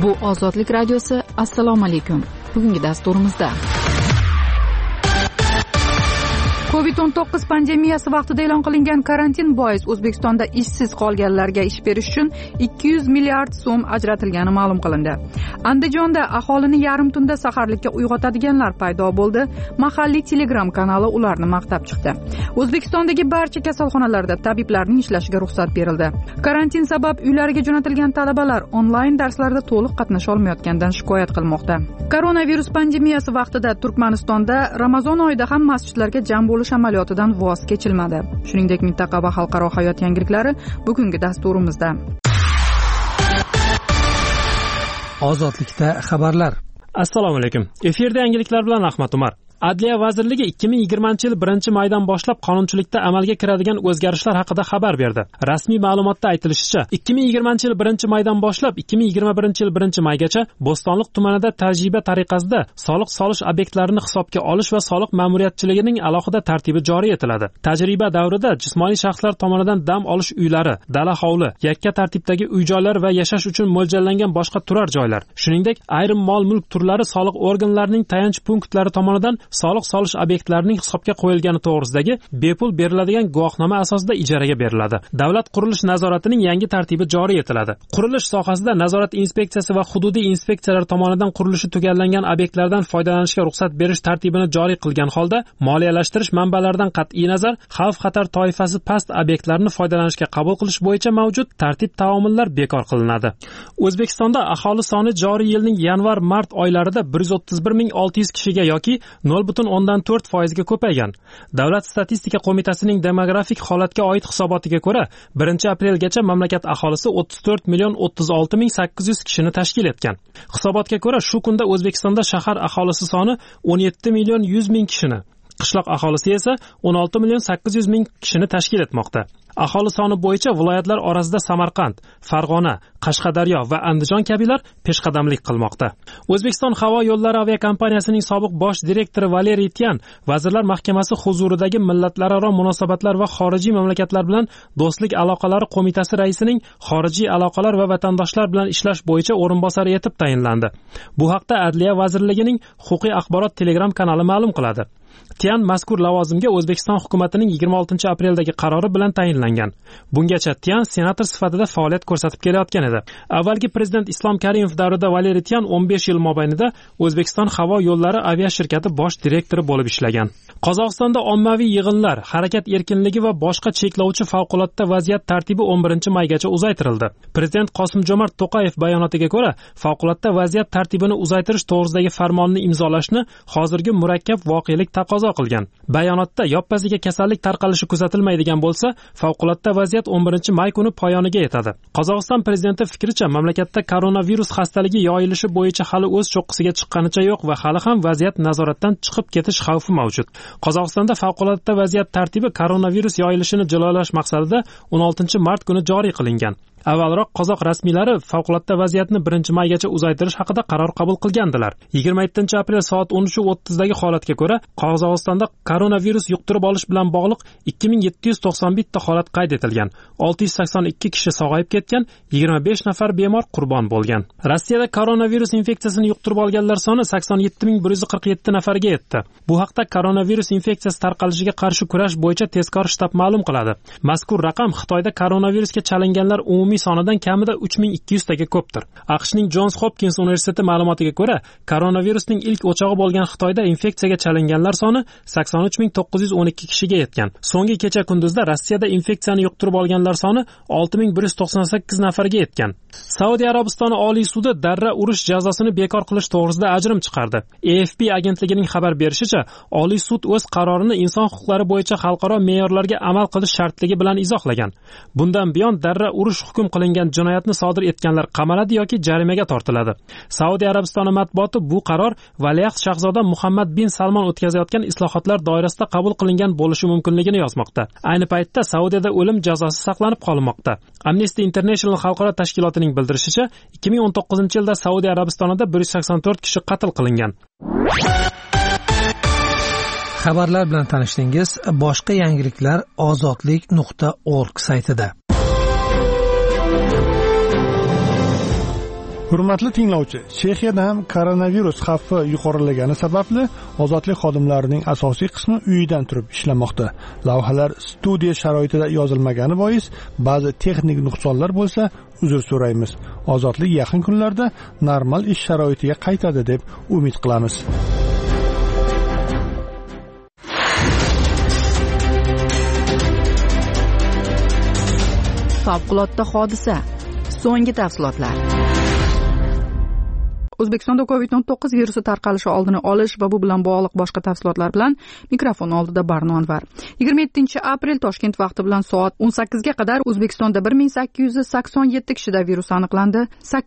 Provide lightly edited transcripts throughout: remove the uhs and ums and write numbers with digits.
Bu Ozodlik radiosi. Assalomu alaykum. Bugungi dasturimizda COVID-19 pandemiyasi vaqtida e'lon qilingan karantin bois O'zbekistonda ishsiz qolganlarga ish berish uchun 200 milliard so'm ajratilgani ma'lum qilindi. Andijonda aholini yarim tunda saharlikka uyg'otadiganlar paydo bo'ldi. Mahalliy Telegram kanali ularni maqtab chiqdi. O'zbekistondagi barcha kasalxonalarda tabiblarning ishlashiga ruxsat berildi. Karantin sabab uylariga jo'natilgan talabalar onlayn darslarda to'liq qatnasha olmayotganidan shikoyat qilmoqda. Koronavirus pandemiyasi vaqtida Turkmanistonda Ramazon oyida ham masjidlarga jam bo'lish amaliyotidan voz kechilmadi. Shuningdek, mintaqa va xalqaro hayot yangiliklari bugungi dasturimizda. Ozodlikda xabarlar. Assalomu alaykum. Efirda yangiliklar bilan Ahmad Umar. Adliya vazirligi 2020-yil 1-maydan boshlab qonunchilikda amalga kiradigan o'zgarishlar haqida xabar berdi. Rasmiy ma'lumotda aytilishicha, 2020-yil 1-maydan boshlab 2021-yil 1-maygacha Bo'stonliq tumanida tajriba tariqasida soliq solish obyektlarini hisobga olish va soliq ma'muriyatchiligining alohida tartibi joriy etiladi. Tajriba davrida jismoniy shaxslar tomonidan dam olish uylari, dala hovli, yakka tartibdagi uy-joylar va yashash uchun mo'ljallangan boshqa turar joylar, shuningdek ayrim mol-mulk turlari soliq organlarining tayanch punktlari tomonidan soliq solish obyektlarining hisobga qo'yilgani to'g'risidagi bepul beriladigan guvohnoma asosida ijaraga beriladi. Davlat qurilish nazoratining yangi tartibi joriy etiladi. Qurilish sohasida nazorat inspeksiyasi va hududiy inspeksiyalar tomonidan qurilishi tugallangan obyektlardan foydalanishga ruxsat berish tartibini joriy qilgan holda moliyalashtirish manbalaridan qat'iy nazar xavf-xatar toifasi past obyektlarni foydalanishga qabul qilish bo'yicha mavjud tartib-taomillar bekor qilinadi. O'zbekistonda aholi soni joriy yilning yanvar-mart oylarida 131.600 kishiga yoki 0.4% ga ko'paygan. Davlat statistika qo'mitasining demografik holatga oid hisobotiga ko'ra, 1-aprelgacha mamlakat aholisi 34.036.800 kishini tashkil etgan. Hisobotga ko'ra, shu kunda O'zbekistonda shahar aholisi soni 17.100.000 kishini, qishloq aholisi esa 16.800.000 kishini tashkil etmoqda. Aholi soni bo'yicha viloyatlar orasida Samarqand, Farg'ona, Qashqadaryo va Andijon kabilar peshqadamlik qilmoqda. O'zbekiston havo yo'llari aviakompaniyasining sobiq bosh direktori Valeriy Tyan Vazirlar Mahkamasi huzuridagi millatlararo munosabatlar va xorijiy mamlakatlar bilan do'stlik aloqalari qo'mitasi raisining xorijiy aloqalar va vatandoshlar bilan ishlash bo'yicha o'rinbosari etib tayinlandi. Bu haqda Adliya vazirligining huquqiy axborot Telegram kanali ma'lum qiladi. Tyan mazkur lavozimga O'zbekiston hukumatining 26-apreldagi qarori bilan tayinlangan. Bungacha Tyan senator sifatida faoliyat ko'rsatib kelayotgan edi. Avvalgi prezident Islom Karimov davrida Valeriy Tyan 15 yil mobaynida O'zbekiston havo yo'llari aviashirkati bosh direktori bo'lib ishlagan. Qozog'istonda ommaviy yig'inlar, harakat erkinligi va boshqa cheklovchi favqulodda vaziyat tartibi 11-maygacha uzaytirildi. Prezident Qosim-Jomart To'qayev bayonotiga ko'ra, favqulodda vaziyat tartibini uzaytirish to'g'risidagi farmonni imzolashni hozirgi murakkab voqelik taqozo qilgan. Bayonotda yoppasiga kasallik tarqalishi kuzatilmaydigan bo'lsa, favqulodda vaziyat 11-may kuni poyoniga yetadi. Qozog'iston prezidenti fikricha, mamlakatda koronavirus xastaligi yoyilishi bo'yicha hali o'z cho'qqisiga chiqqanicha yo'q va hali ham vaziyat nazoratdan chiqib ketish xavfi mavjud. Qozog'istonda favqulodda vaziyat tartibi koronavirus yoyilishini jilolash maqsadida 16-mart kuni joriy qilingan. Avvalroq qozoq rasmiylari favqulodda vaziyatni 1-maygacha uzaytirish haqida qaror qabul qilgandilar. 27-aprel soat 13:30 dagi holatga ko'ra, Qozog'istonda koronavirus yuqtirib olish bilan bog'liq 2791 ta holat qayd etilgan. 682 kishi sog'ayib ketgan, 25 nafar bemor qurbon bo'lgan. Rossiyada koronavirus infeksiyasini yuqtirib olganlar soni 87.147 nafarga yetdi. Bu haqda koronavirus infeksiyasi tarqalishiga qarshi kurash bo'yicha tezkor shtab ma'lum qiladi. Mazkur raqam Xitoyda koronavirusga chalinganlar umumiy sonidan kamida 3200 taga ko'pdir. AQShning Johns Hopkins universiteti ma'lumotiga ko'ra, koronavirusning ilk o'chog'i bo'lgan Xitoyda infeksiyaga chalinganlar soni 83912 kishiga yetgan. So'nggi kecha kunduzda Rossiyada infeksiyani yuqtirib olganlar soni 6198 nafarga yetgan. Saudiya Arabistoni Oliy sudi darra urish jazosini bekor qilish to'g'risida ajrim chiqardi. AFP agentligining xabar berishicha, Oliy sud o'z qarorini inson huquqlari bo'yicha xalqaro me'yorlarga amal qilish shartligi bilan izohlagan. Bundan buyon darra urish hukm qilingan jinoyatni sodir etganlar qamaladi yoki jarimaga tortiladi. Saudiya Arabistoni matbuoti bu qaror valiahd shahzoda Muhammad bin Salmon o'tkazayotgan islohotlar doirasida qabul qilingan bo'lishi mumkinligini yozmoqda. Ayni paytda Saudiyada o'lim jazosi saqlanib qolinmoqda. Amnesty International xalqaro tashkilotining bildirishicha, 2019-yilda Saudiya Arabistonida 184 kishi qatl qilingan. Xabarlar bilan tanishdingiz. Boshqa yangiliklar ozodlik.org saytida. Hurmatli tinglovchi, Chexiyada ham koronavirus xavfi yuqorilagani sababli ozodlik xodimlarining asosiy qismi uyidan turib ishlamoqda. Lavhalar studiya sharoitida yozilmagani bois ba'zi texnik nuqsonlar bo'lsa, uzr so'raymiz. Ozodlik yaqin kunlarda normal ish sharoitiga qaytadi deb umid qilamiz. Favqulodda hodisa. So'nggi tafsilotlar. O'zbekistonda COVID-19 virusi tarqalishi oldini olish va bu bilan bog'liq boshqa tafsilotlar bilan mikrofon oldida Barno Anvar. 27-aprel Toshkent vaqti bilan soat 18 ga qadar O'zbekistonda 1887 kishida virus aniqlandi,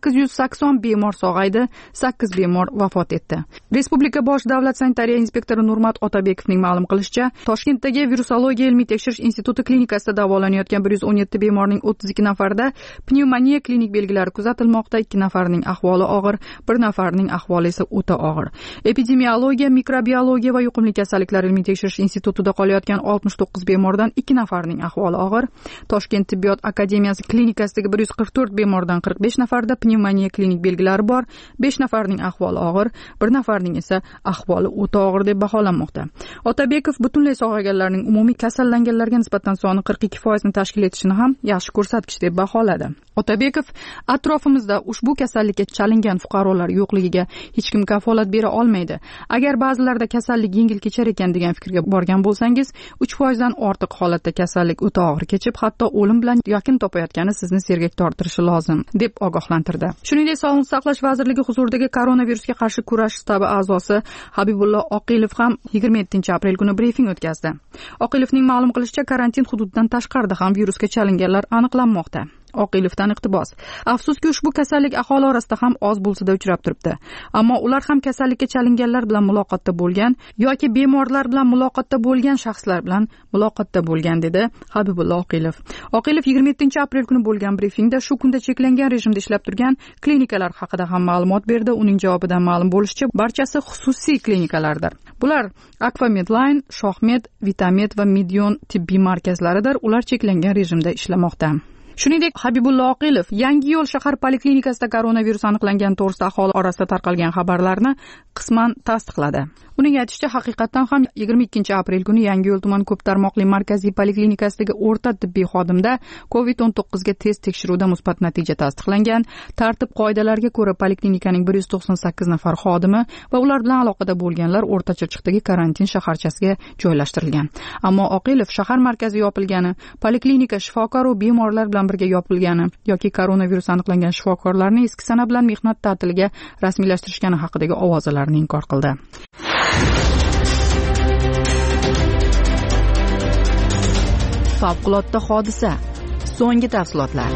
880 bemor sog'aydi, 8 bemor vafot etdi. Respublika bosh davlat sanitariya inspektori Nurmat Otabekovning ma'lum qilishicha, Toshkentdagi virusologiya ilmiy tekshirish instituti klinikasida davolanayotgan 117 bemorning 32 nafarida pnevmoniya klinik belgilari kuzatilmoqda, 2 nafarining ahvoli og'ir, 1 nafarning ahvoli esa o'ta og'ir. Epidemiologiya, mikrobiologiya va yuqumli kasalliklar ilmiy tekshirish institutida qolayotgan 69 bemordan 2 nafarning ahvoli og'ir. Toshkent tibbiyot akademiyasi klinikasidagi 144 bemordan 45 nafarda pnevmoniya klinik belgilari bor, 5 nafarning ahvoli og'ir, 1 nafarning esa ahvoli o'ta og'ir deb baholanmoqda. Otabekov butunlay sog'ayganlarning umumiy kasallanganlarga nisbatan soni 42% ni tashkil etishini ham yaxshi ko'rsatkich deb baholadi. Otabekov atrofimizda ushbu kasallikka chalingan fuqarolar yo'qligiga hech kim kafolat bera olmaydi. Agar ba'zilarda kasallik yengil kechar ekan degan fikrga borgan bo'lsangiz, 3% dan ortiq holatda kasallik o'ta og'ir kechib, hatto o'lim bilan yaqin topayotgani sizni sergak torttirishi lozim, deb ogohlantirdi. Shuningdek, Sog'liqni saqlash vazirligi huzuridagi koronavirusga qarshi kurash shtabi a'zosi Habibullo Oqilov ham 27-aprel kuni brifing o'tkazdi. Oqilovning ma'lum qilishicha, karantin hududidan tashqarida ham virusga chalinganlar aniqlanmoqda. Oqilovdan iqtibos. Afsuski, ushbu kasallik aholi orasida ham oz bo'lsa-da uchrab turibdi. Ammo ular ham kasallikka chalinganlar bilan muloqotda bo'lgan yoki bemorlar bilan muloqotda bo'lgan shaxslar bilan muloqotda bo'lgan, dedi Habibullo Oqilov. Oqilov 27-aprel kuni bo'lgan brifingda shu kunda cheklangan rejimda ishlab turgan klinikalar haqida ham ma'lumot berdi. Uning javobidan ma'lum bo'lishicha, barchasi xususiy klinikalardir. Bular Akfa Medline, Shohmed, Vitamed va Medion tibbiy markazlaridir. Ular cheklangan rejimda ishlamoqda. Shuningdek, Habibullo Oqilov Yangi yo'l shahar poliklinikasida koronavirus aniqlangan to'g'risida aholi orasida tarqalgan xabarlarni qisman tasdiqladi. Uning aytishicha, haqiqatan ham 22-aprel kuni Yangi yo'l tuman ko'p tarmoqli markaziy poliklinikasidagi o'rta tibbiy xodimda COVID-19 ga test tekshiruvida musbat natija tasdiqlangan. Tartib-qoidalarga ko'ra poliklinikaning 198 nafar xodimi va ular bilan aloqada bo'lganlar O'rta Chirchiqdagi karantin shaharchasiga joylashtirilgan. Ammo Oqilov shahar markazi yopilgani, poliklinika shifokor va bemorlar bilan birga yopilgani yoki koronavirus aniqlangan shifokorlarni eski sana bilan mehnat ta'tiliga rasmiylashtirishgani haqidagi ovozalarni inkor qildi. Favqulodda hodisa. So'nggi tafsilotlar.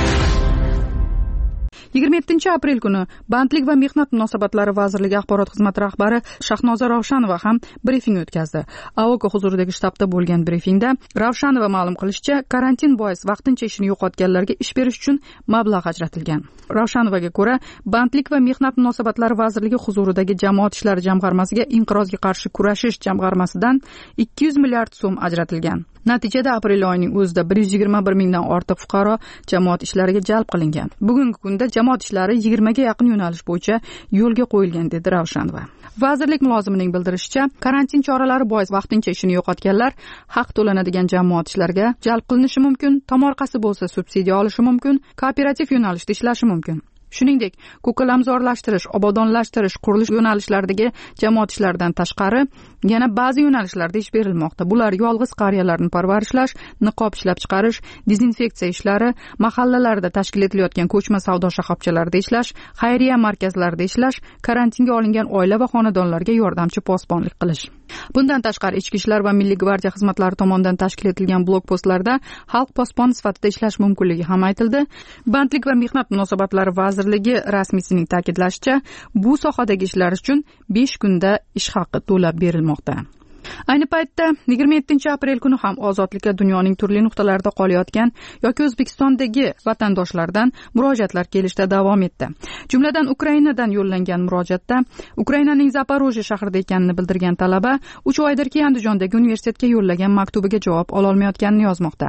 27-aprel kuni Bandlik va mehnat munosabatlari vazirligi axborot xizmati rahbari Shahnoza Ravshanova ham brifing o'tkazdi. AOK huzuridagi shtabda bo'lgan brifingda Ravshanova ma'lum qilishicha, karantin bois vaqtincha ishini yo'qotganlarga ish berish uchun mablag' ajratilgan. Ravshanovaga ko'ra, Bandlik va mehnat munosabatlari vazirligi huzuridagi jamoat ishlari jamg'armasiga inqirozga qarshi kurashish jamg'armasidan 200 milliard so'm ajratilgan. Natijada aprel oyining o'zida 121 mingdan ortiq fuqaro jamoat ishlariga jalb qilingan. Bugungi kunda jamoat ishlari 20 ga yaqin yo'nalish bo'yicha yo'lga qo'yilgan, dedi Ravshanova. Vazirlik mulozimining bildirishicha, karantin choralari bois vaqtincha ishini yo'qotganlar haq to'lanadigan jamoat ishlariga jalb qilinishi mumkin, tomorqasi bo'lsa subsidiya olishi mumkin, kooperativ yo'nalishda ishlashi mumkin. Shuningdek, ko'kalamzorlashtirish, obodonlashtirish, qurilish yo'nalishlaridagi jamoat ishlaridan tashqari yana ba'zi yo'nalishlarda ish berilmoqda. Bular yolg'iz qariyalarni parvarishlash, niqob ishlab chiqarish, dezinfeksiya ishlari, mahallalarda tashkil etilayotgan ko'chma savdo shoxobchalarida ishlash, xayriya markazlarida ishlash, karantinga olingan oila va xonadonlarga yordamchi posbonlik qilish. Bundan tashqari Ichki ishlar va Milliy gvardiya xizmatlari tomonidan tashkil etilgan blokpostlarda xalq posboni sifatida ishlash mumkinligi ham aytildi. Bandlik va mehnat munosabatlari vazirligi rasmiysining ta'kidlashicha, bu sohadagi ishlar uchun 5 kunda ish haqi to'lab berilmoqda. Ayni paytda 27-aprel kuni ham ozodlikka dunyoning turli nuqtalarida qolayotgan yoki O'zbekistondagi vatandoshlardan murojaatlar kelishda davom etdi. Jumladan Ukrainadan yo'llangan murojaatda Ukrainaning Zaporojye shahrida ekanini bildirgan talaba 3 oydirki Andijondagi universitetga yo'llagan maktubiga javob ololmayotganini yozmoqda.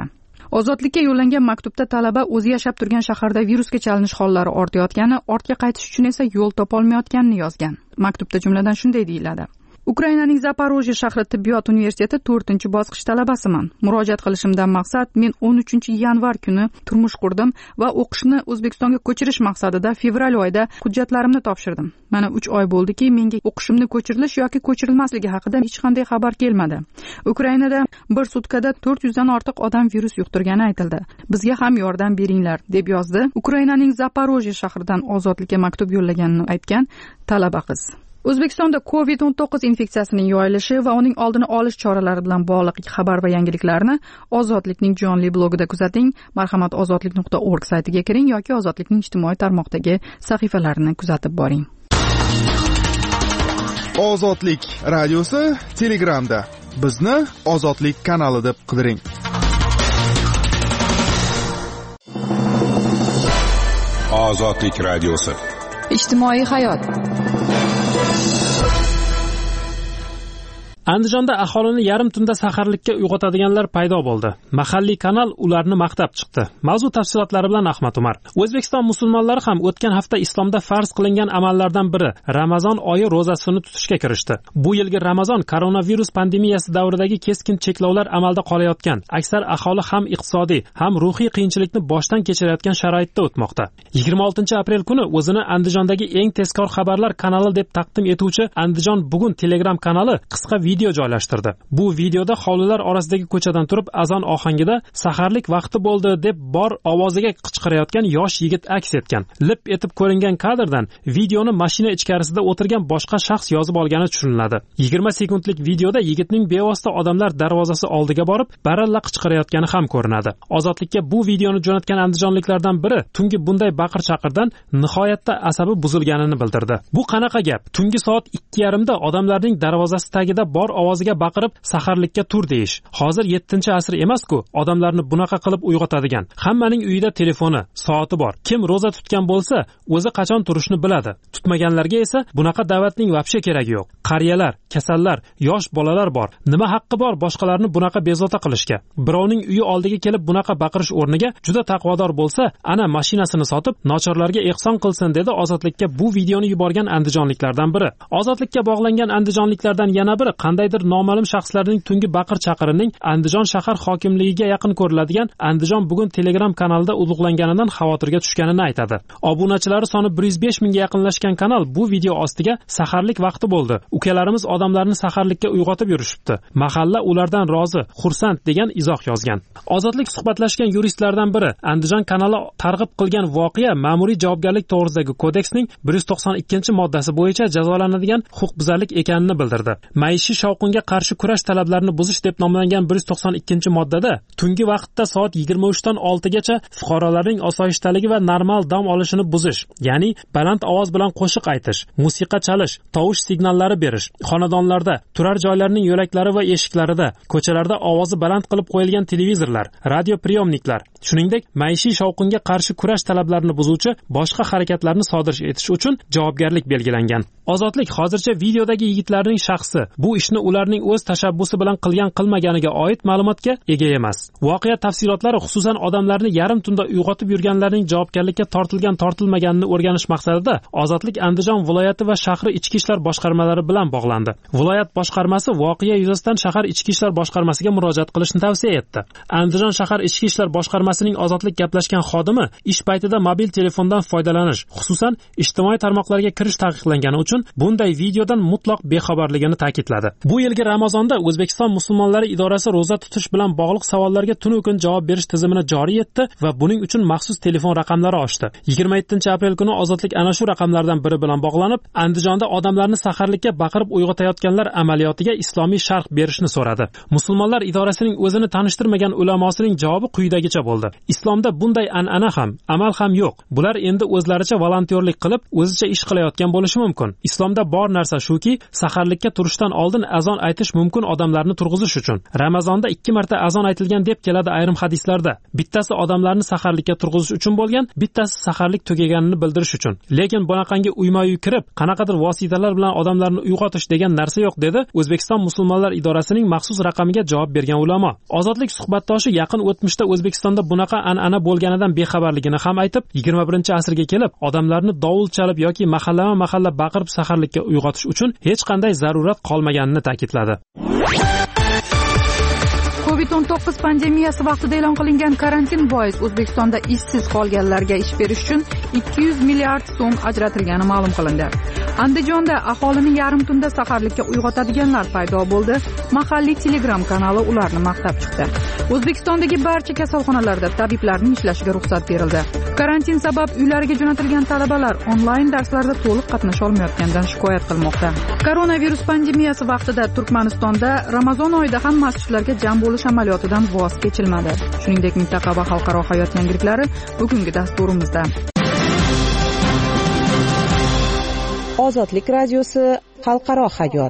Ozodlikka yo'llangan maktubda talaba o'zi yashab turgan shaharda virusga chalinish hollari ortayotgani, ortga qaytish uchun esa yo'l topolmayotganini yozgan. Maktubda jumladan shunday deyiladi: Ukrainaning Zaporojye shahri tibbiyot universiteti 4-bosqich talabasiman. Murojaat qilishimdan maqsad men 13-yanvar kuni turmush qurdim va o'qishni O'zbekistonga ko'chirish maqsadida fevral oyida hujjatlarimni topshirdim. Mana 3 oy bo'ldiki, menga o'qishimni ko'chirilish yoki ko'chirilmasligi haqida hech qanday xabar kelmadi. Ukrainada bir sutkada 400 dan ortiq odam virus yuqtirgani aytildi. Bizga ham yordam beringlar, deb yozdi Ukrainaning Zaporojye shahridan ozodlikka maktub yo'llaganini aytgan talaba qiz. O'zbekistonda COVID-19 infeksiyasining yoyilishi va uning oldini olish choralari bilan bog'liq xabar va yangiliklarni Ozodlikning jonli blogida kuzating. Marhamat, ozodlik.org saytiga kiring yoki Ozodlikning ijtimoiy tarmoqdagi sahifalarini kuzatib boring. Ozodlik radiosi Telegramda. Bizni Ozodlik kanali deb qidiring. Ozodlik radiosi. Ijtimoiy hayot. Andijonda aholini yarim tunda saharlikka uyg'otadiganlar paydo bo'ldi. Mahalliy kanal ularni maqtab chiqdi. Mavzu tafsilotlari bilan Ahmad Umar. O'zbekiston musulmonlari ham o'tgan hafta islomda farz qilingan amallardan biri Ramazon oyi ro'zasini tutishga kirishdi. Bu yilgi Ramazon koronavirus pandemiyasi davridagi keskin cheklovlar amalda qolayotgan, aksar aholi ham iqtisodiy, ham ruhiy qiyinchilikni boshdan kechirayotgan sharoitda o'tmoqda. 26-aprel kuni o'zini Andijondagi eng tezkor xabarlar kanali deb taqdim etuvchi Andijon bugun Telegram kanali qisqa video joylashtirdi. Bu videoda hovlilar orasidagi ko'chadan turib azon ohangida saharlik vaqti bo'ldi deb bor ovoziga qichqirayotgan yosh yigit aks etgan. Lip etib ko'ringan kadrdan videoni mashina ichkarisida o'tirgan boshqa shaxs yozib olgani tushuniladi. 20 sekundlik videoda yigitning bevosita odamlar darvozasi oldiga borib baralla qichqirayotgani ham ko'rinadi. Ozodlikka bu videoni jo'natgan andijonliklardan biri tungi bunday baqir-chaqirdan nihoyatda asabi buzilganini bildirdi. Bu qanaqa gap? Tungi soat 2:30da odamlarning darvozasi tagida bor ovoziga baqirib saharlikka tur deyish. Hozir 7-asr emas-ku, odamlarni bunaqa qilib uyg'otadigan. Hammaning uyida telefoni, soati bor. Kim roza tutgan bo'lsa, o'zi qachon turishni biladi. Tutmaganlarga esa bunaqa da'vatning vobshe keragi yo'q. Qariyalar, kasallar, yosh bolalar bor. Nima haqqi bor boshqalarni bunaqa bezovta qilishga? Birovning uyi oldiga kelib bunaqa baqirish o'rniga juda taqvodor bo'lsa, ana mashinasini sotib, nochorlarga ehson qilsin, dedi Ozodlikka bu videoni yuborgan andijonliklardan biri. Ozodlikka bog'langan andijonliklardan yana biri qandaydir noma'lum shaxslarning tungi baqir-chaqirining Andijon shahar hokimligiga yaqin ko'riladigan Andijon bugun Telegram kanalida ulug'langanidan xavotirga tushganini aytadi. Obunachilari soni 105 mingga yaqinlashgan kanal bu video ostiga saharlik vaqti bo'ldi. Ukalarimiz odamlarni saharlikka uyg'otib yurishibdi. Mahalla ulardan rozi, xursand degan izoh yozgan. Ozodlik suhbatlashgan yuristlardan biri Andijon kanali targ'ib qilgan voqea ma'muriy javobgarlik to'g'risidagi kodeksning 192-moddasi bo'yicha jazolanadigan huquqbuzarlik ekanini bildirdi. Maishiy shovqinga qarshi kurash talablarini buzish deb nomlangan 192-moddada tungi vaqtda soat 23 dan 6 gacha fuqarolarning osoyishtaligi va normal dam olishini buzish, ya'ni baland ovoz bilan qo'shiq aytish, musiqa chalish, tovush signallari berish, xonadonlarda, turar joylarning yo'laklari va eshiklarida, ko'chalarda ovozi baland qilib qo'yilgan televizorlar, radio priyomniklar, shuningdek maishiy shovqinga qarshi kurash talablarini buzuvchi boshqa harakatlarni sodir etish uchun javobgarlik belgilangan. Ozodlik hozircha videodagi yigitlarning shaxsi, bu ishni ularning o'z tashabbusi bilan qilgan-qilmaganiga oid ma'lumotga ega emas. Voqea tafsilotlari xususan odamlarni yarim tunda uyg'otib yurganlarning javobgarlikka tortilgan-tortilmaganini o'rganish maqsadida Ozodlik Andijon viloyati va shahri ichki ishlar boshqarmalari bilan bog'landi. Viloyat boshqarmasi voqea yuzasidan shahar ichki ishlar boshqarmasiga murojaat qilishni tavsiya etdi. Andijon shahar ichki ishlar boshqarmasining Ozodlik gaplashgan xodimi ish paytida mobil telefondan foydalanish, xususan ijtimoiy tarmoqlarga kirish taqiqlangani uchun bunday videodan mutlaq bexabarligini ta'kidladi. Bu yilgi Ramazonda O'zbekiston musulmonlari idorasi roza tutish bilan bog'liq savollarga tunu kun javob berish tizimini joriy etdi va buning uchun maxsus telefon raqamlari ochdi. 27-aprel kuni Ozodlik ana shu raqamlardan biri bilan bog'lanib, Andijonda odamlarni saharlikka baqirib uyg'otayotganlar amaliyotiga islomiy sharh berishni so'radi. Musulmonlar idorasining o'zini tanishtirmagan ulamosining javobi quyidagicha bo'ldi. Islomda bunday an'ana ham, amal ham yo'q. Bular endi o'zlaricha volontyorlik qilib, o'zicha ish qilayotgan bo'lishi mumkin. Islomda bor narsa shuki, saharlikka turishdan oldin azon aytish mumkin odamlarni turg'izish uchun. Ramazonda 2 marta azon aytilgan deb keladi ayrim hadislarda. Bittasi odamlarni saharlikka turg'izish uchun bo'lgan, bittasi saharlik tugaganini bildirish uchun. Lekin bunaqangi uyma-uy kirib, qanaqadir vositalar bilan odamlarni uyg'otish degan narsa yo'q, dedi O'zbekiston musulmonlar idorasining maxsus raqamiga javob bergan ulamo. Ozodlik suhbatdoshi yaqin o'tmishda O'zbekistonda bunaqa an'ana bo'lganidan bexabarligini ham aytib, 21-asrga kelib odamlarni dovul chalib yoki mahallama-mahalla baqirib saharlikka uyg'otish uchun hech qanday zarurat qolmaganini ta'kidladi. COVID-19 pandemiyasi vaqtida e'lon qilingan karantin bois O'zbekistonda ishsiz qolganlarga ish berish uchun 200 milliard so'm ajratilgani ma'lum qilindi. Andijonda aholini yarim tunda saharlikka uyg'otadiganlar paydo bo'ldi. Mahalliy Telegram kanali ularni maqtab chiqdi. O'zbekistondagi barcha kasalxonalarda tabiblarning ishlashiga ruxsat berildi. Karantin sabab uylariga jo'natilgan talabalar onlayn darslarda to'liq qatnasha olmayotganidan shikoyat qilmoqda. Koronavirus pandemiyasi vaqtida Turkmanistonda Ramazon oyida ham masjidlarga jam bo'lish amaliyotidan voz kechilmadi. Shuningdek, mintaqa va xalqaro hayot yangiliklari bugungi dasturimizda. Ozodlik radiosi xalqaro hayot.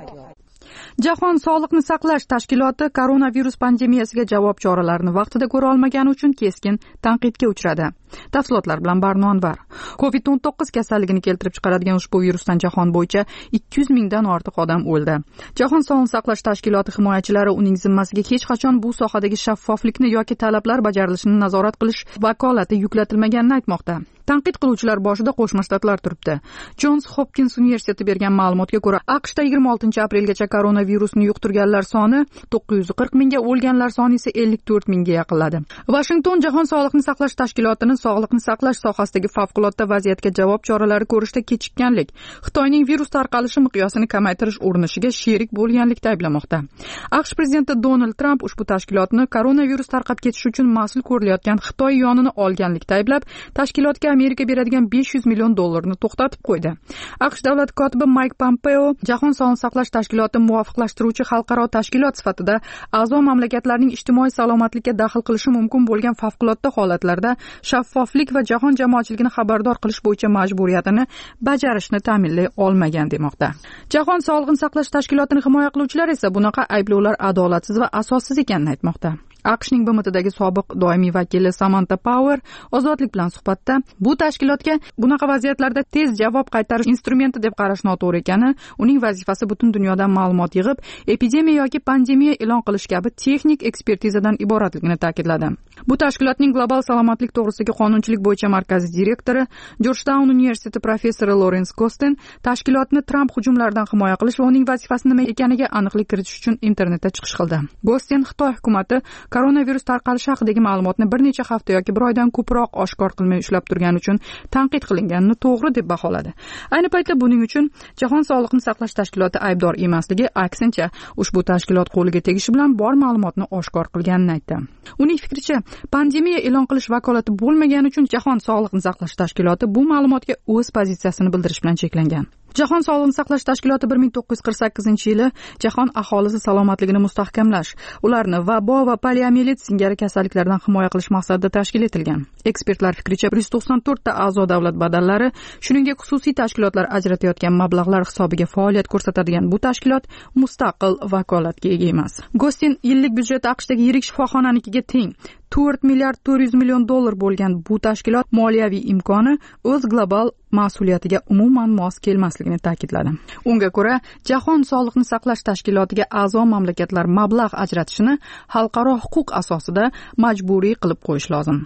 Jahon sog'liqni saqlash tashkiloti koronavirus pandemiyasiga javob choralarini vaqtida ko'ra olmagani uchun keskin tanqidga uchradi. Tafsilotlar bilan Barno Anvar. COVID-19 kasalligini keltirib chiqaradigan ushbu virusdan jahon bo'yicha 200 mingdan ortiq odam o'ldi. Jahon sog'liqni saqlash tashkiloti himoyachilari uning zimmasiga hech qachon bu sohadagi shaffoflikni yoki talablar bajarilishini nazorat qilish vakolati yuklatilmaganini aytmoqda. Tanqid qiluvchilar boshida Qo'shma Shtatlar turibdi. Johns Hopkins universiteti bergan ma'lumotga ko'ra, AQShda 26-aprelgacha koronavirusni yuqtirganlar soni 940 mingga, o'lganlar soni esa 54 mingga yaqinladi. Washington Jahon sog'liqni saqlash tashkilotining sog'liqni saqlash sohasidagi favqulodda vaziyatga javob choralari ko'rishda kechikkanlik, Xitoyning virus tarqalishi miqyosini kamaytirish urinishiga sherik bo'lganlikda ayblamoqda. AQSh prezidenti Donald Trump ushbu tashkilotni koronavirus tarqab ketishi uchun mas'ul ko'rilayotgan Xitoy yonini olganlikda ayblab, tashkilotga Amerika beradigan 500 million dollarni to'xtatib qo'ydi. AQSh davlat kotibi Mike Pompeo Jahon sog'liqni saqlash tashkiloti muvofiqlashtiruvchi xalqaro tashkilot sifatida a'zo mamlakatlarning ijtimoiy salomatlikka daxl qilishi mumkin bo'lgan favqulodda holatlarda shaffoflik va jahon jamoatchiligini xabardor qilish bo'yicha majburiyatini bajarishni ta'minlay olmagan demoqda. Jahon sog'liqni saqlash tashkilotini himoya qiluvchilar esa bunaqa ayblovlar adolatsiz va asossiz ekanini aytmoqda. AQShning BMTdagi sobiq doimiy vakili Samantha Power ozodlik bilan suhbatda bu tashkilotga bunaqa vaziyatlarda tez javob qaytarish instrumenti deb qarash noto'g'ri ekani, uning vazifasi butun dunyodan ma'lumot yig'ib, epidemiya yoki pandemiya e'lon qilish kabi texnik ekspertizadan iboratligini ta'kidladi. Bu tashkilotning global salomatlik to'g'risidagi qonunchilik bo'yicha markaziy direktori, Georgetown universiteti professori Lawrence Gosten tashkilotni Trump hujumlaridan himoya qilish va uning vazifasi nima ekaniga aniqlik kiritish uchun internetda chiqish qildi. Gosten Xitoy hukumati koronavirus tarqalishi haqidagi ma'lumotni bir necha hafta yoki bir oydan ko'proq oshkor qilmay ushlab turgani uchun tanqid qilinganini to'g'ri deb baholadi. Ayni paytda buning uchun Jahon sog'liqni saqlash tashkiloti aybdor emasligi, aksincha ushbu tashkilot qo'liga tegishi bilan bor ma'lumotni oshkor qilganini aytdi. Uning fikricha, pandemiya e'lon qilish vakolati bo'lmagani uchun Jahon sog'liqni saqlash tashkiloti bu ma'lumotga o'z pozitsiyasini bildirish bilan cheklangan. Jahon sog'liqni saqlash tashkiloti 1948-yili jahon aholisi salomatligini mustahkamlash, ularni vabo va poliomiyelit singari kasalliklardan himoya qilish maqsadida tashkil etilgan. Ekspertlar fikricha 194 ta a'zo davlat badallari, shuningdek xususiy tashkilotlar ajratayotgan mablag'lar hisobiga faoliyat ko'rsatadigan bu tashkilot mustaqil vakolatga ega emas. Gosten yillik byudjet AQShdagi yirik shifoxonanikiga teng 4 milliard 400 million dollar bo'lgan bu tashkilot moliyaviy imkoni o'z global mas'uliyatiga umuman mos kelmasligini ta'kidladi. Unga ko'ra, Jahon sog'liqni saqlash tashkilotiga a'zo mamlakatlar mablag' ajratishini xalqaro huquq asosida majburiy qilib qo'yish lozim.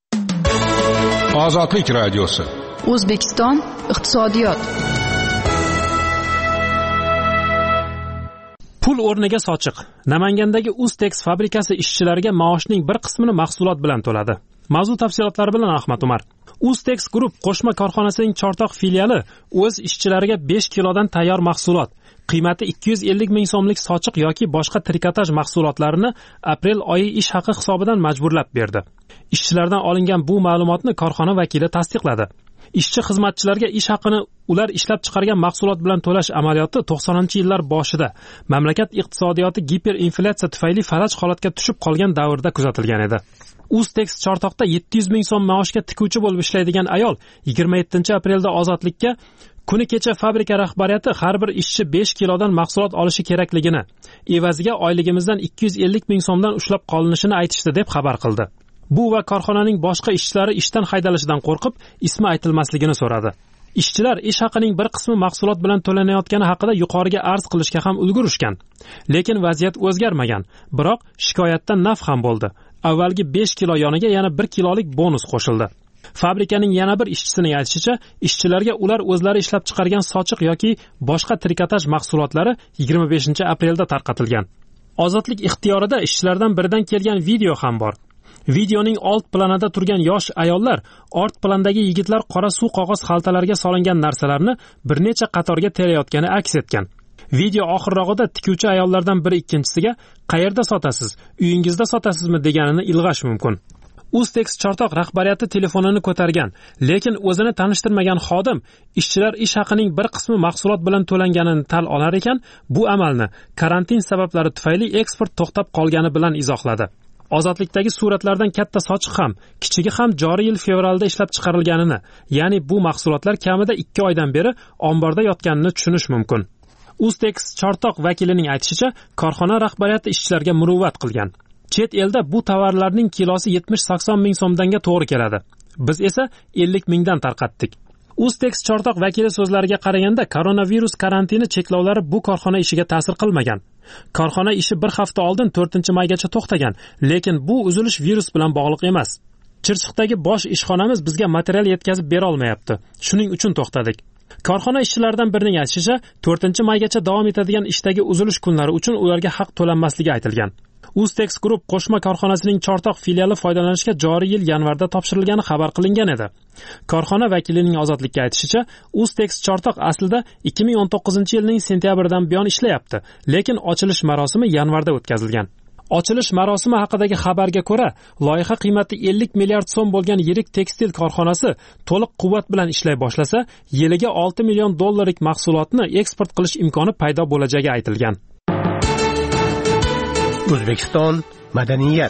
Ozodlik radiosi. O'zbekiston iqtisodiyot. Pul o'rniga sochiq. Namangandagi Ustex fabrikasi ishchilariga maoshning bir qismini mahsulot bilan to'ladi. Mavzu tafsilotlari bilan Ahmad Umar. Ustex Group qo'shma korxonasining Chortoq filiali o'z ishchilariga 5 kilodan tayyor mahsulot, qiymati 250 ming so'mlik sochiq yoki boshqa trikotaj mahsulotlarini aprel oyi ish haqi hisobidan majburlab berdi. Ishchilardan olingan bu ma'lumotni korxona vakili tasdiqladi. Ishchi xizmatchilarga ish haqini ular ishlab chiqargan mahsulot bilan to'lash amaliyoti 90-yillar boshida mamlakat iqtisodiyoti giperinflyatsiya tufayli falaj holatga tushib qolgan davrda kuzatilgan edi. Ustex Chortoqda 700 ming so'm maoshga tikuvchi bo'lib ishlaydigan ayol 27-aprelda ozodlikka Kuni kecha fabrika rahbariyati har bir ishchi 5 kilodan mahsulot olishi kerakligini, evaziga oyligimizdan 250 ming so'mdan ushlab qolinishini aytishdi deb xabar qildi. Bu va korxonaning boshqa ishchilari ishdan haydalishidan qo'rqib, ismi aytilmasligini so'radi. Ishchilar ish haqining bir qismi mahsulot bilan to'lanayotgani haqida yuqoriga arz qilishga ham ulgurishgan. Lekin vaziyat o'zgarmagan. Biroq shikoyatdan naf ham bo'ldi. Avvalgi 5 kilo yoniga yana 1 kilolik bonus qo'shildi. Fabrikaning yana bir ishchisining aytishicha, ishchilarga ular o'zlari ishlab chiqargan sochiq yoki boshqa trikotaj mahsulotlari 25-aprelda tarqatilgan. Ozodlik ixtiyorida ishchilardan biridan kelgan video ham bor. Videoning old planida turgan yosh ayollar ort plandagi yigitlar qora suv qog'oz xaltalarga solingan narsalarni bir necha qatorga terayotgani aks etgan. Video oxirrog'ida tikuvchi ayollardan biri ikkinchisiga qayerda sotasiz, uyingizda sotasizmi deganini ilg'ash mumkin. Uztex Chortoq rahbariyati telefonini ko'targan, lekin o'zini tanishtirmagan xodim ishchilar ish haqining bir qismi mahsulot bilan to'langanini tan olar ekan, bu amalni karantin sabablari tufayli eksport to'xtab qolgani bilan izohladi. Ozodlikdagi suratlardan katta sochiq ham, kichigi ham joriy yil fevralda ishlab chiqarilganini, ya'ni bu mahsulotlar kamida 2 oydan beri omborda yotganini tushunish mumkin. Uztex Chortoq vakilining aytishicha, korxona rahbariyati ishchilarga muruvvat qilgan. Chet elda bu tovarlarning kilosi 70-80 ming so'mdanga to'g'ri keladi. Biz esa 50 mingdan tarqatdik. Uztex Chortoq vakili so'zlariga qaraganda, koronavirus karantini cheklovlari bu korxona ishiga ta'sir qilmagan. Korxona ishi bir hafta oldin 4-maygacha to'xtagan, lekin bu uzilish virus bilan bog'liq emas. Chirchiqdagi bosh ishxonamiz bizga material yetkazib bera olmayapti. Shuning uchun to'xtadik. Korxona ishchilaridan birining aytishicha, 4-maygacha davom etadigan ishdagi uzilish kunlari uchun ularga haq to'lanmasligi aytilgan. Uztex Group qo'shma korxonasining Chortoq filiali foydalanishga joriy yil yanvarda topshirilgani xabar qilingan edi. Korxona vakilining Ozodlikka aytishicha, Uztex Chortoq aslida 2019-yilning sentyabridan buyon ishlayapti, lekin ochilish marosimi yanvarda o'tkazilgan. Ochilish marosimi haqidagi xabarga ko'ra, loyiha qiymati 50 milliard so'm bo'lgan yirik tekstil korxonasi to'liq quvvat bilan ishlay boshlasa, yiliga 6 million dollarlik mahsulotni eksport qilish imkoni paydo bo'lajagi aytilgan. O'zbekiston madaniyat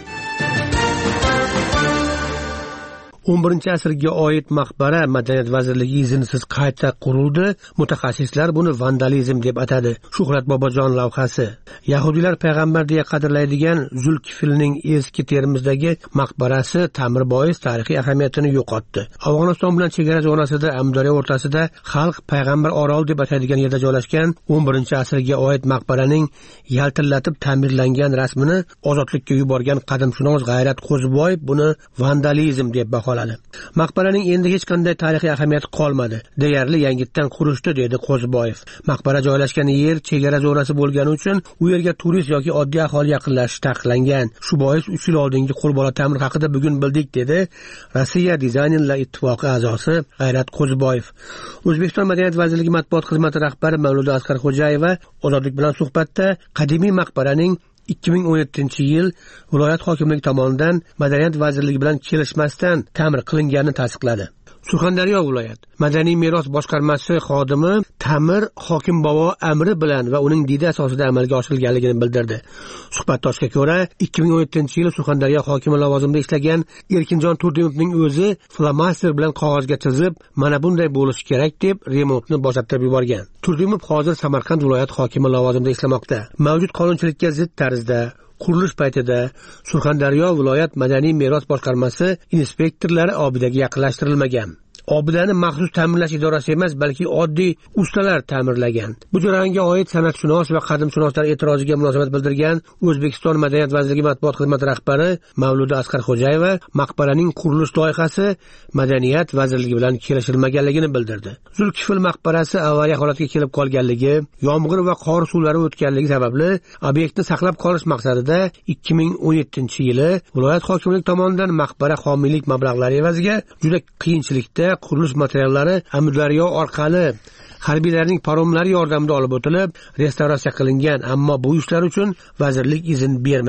11-asrga oid maqbara Madaniyat vazirligi iznisiz qayta qurildi. Mutaxassislar buni vandalizm deb atadi. Shuhrat Bobojon lavhasi. Yahudiylar payg'ambar deya qadrlaydigan Zulkiflning eski Termizdagi maqbarasi ta'mirbois tarixiy ahamiyatini yo'qotdi. Afg'oniston bilan chegara zonasida Amudaryo o'rtasida xalq payg'ambar orol deb ataydigan yerda joylashgan 11-asrga oid maqbaraning yaltillatib ta'mirlangan rasmini ozodlikka yuborgan qadimshunos G'ayrat Qo'ziboyev buni vandalizm deb baholadi. Maqbaraning endi hech qanday tarixiy ahamiyati qolmadi. Deyarli yangitdan qurishdi, dedi Qo'ziboyev. Maqbara joylashgan yer chegara zonasi bo'lgani uchun u yerga turist yoki oddiy aholi yaqinlashishi taqiqlangan. Shu bois 3 yil oldingi qo'lbola ta'mir haqida bugun bildik, dedi Rossiya dizaynerlar ittifoqi a'zosi G'ayrat Qo'ziboyev. O'zbekiston Madaniyat vazirligi matbuot xizmati rahbari Mavluda Asqarxo'jayeva ozodlik bilan suhbatda qadimiy maqbaraning 2017-yil viloyat hokimligi tomonidan Madaniyat vazirligi bilan kelishmasdan ta'mir qilinganini tasdiqladi. Surxondaryo viloyat madaniy meros boshqarmasi xodimi ta'mir hokim bobo amri bilan va uning didi asosida amalga oshirilganligini bildirdi. Suhbatdoshga ko'ra, 2017-yil Surxondaryo hokimi lavozimida ishlagan Erkinjon Turdimovning o'zi flomaster bilan qog'ozga chizib, mana bunday bo'lishi kerak deb remontni boshlab yuborgan. Turdimov hozir Samarqand viloyat hokimi lavozimida ishlamoqda. Mavjud qonunchilikka zid tarzda qurilish paytida Surxondaryo viloyat madaniy meros boshqarmasi inspektorlari obidaga yaqinlashtirilmagan. Obidani maxsus ta'mirlash idorasi emas, balki oddiy ustalar ta'mirlagan. Bu jarayonga oid san'atshunos va qadimshunoslar e'tiroziga munosabat bildirgan O'zbekiston Madaniyat vazirligi matbuot xizmati rahbari Mavluda Asqarxo'jayeva maqbaraning qurilish loyihasi Madaniyat vazirligi bilan kelishilmaganligini bildirdi. Zulkifl maqbarasi avariya holatiga kelib qolganligi, yomg'ir va qor suvlari o'tganligi sababli obyektni saqlab qolish maqsadida 2017-yili viloyat hokimligi tomonidan maqbara homiylik mablag'lari evaziga juda qiyinchilikda qurilish materiallari Amudaryo orqali harbiylarning paromlari yordamida olib o'tilib, restavratsiya qilingan, ammo bu ishlar uchun vazirlik izn bermagan.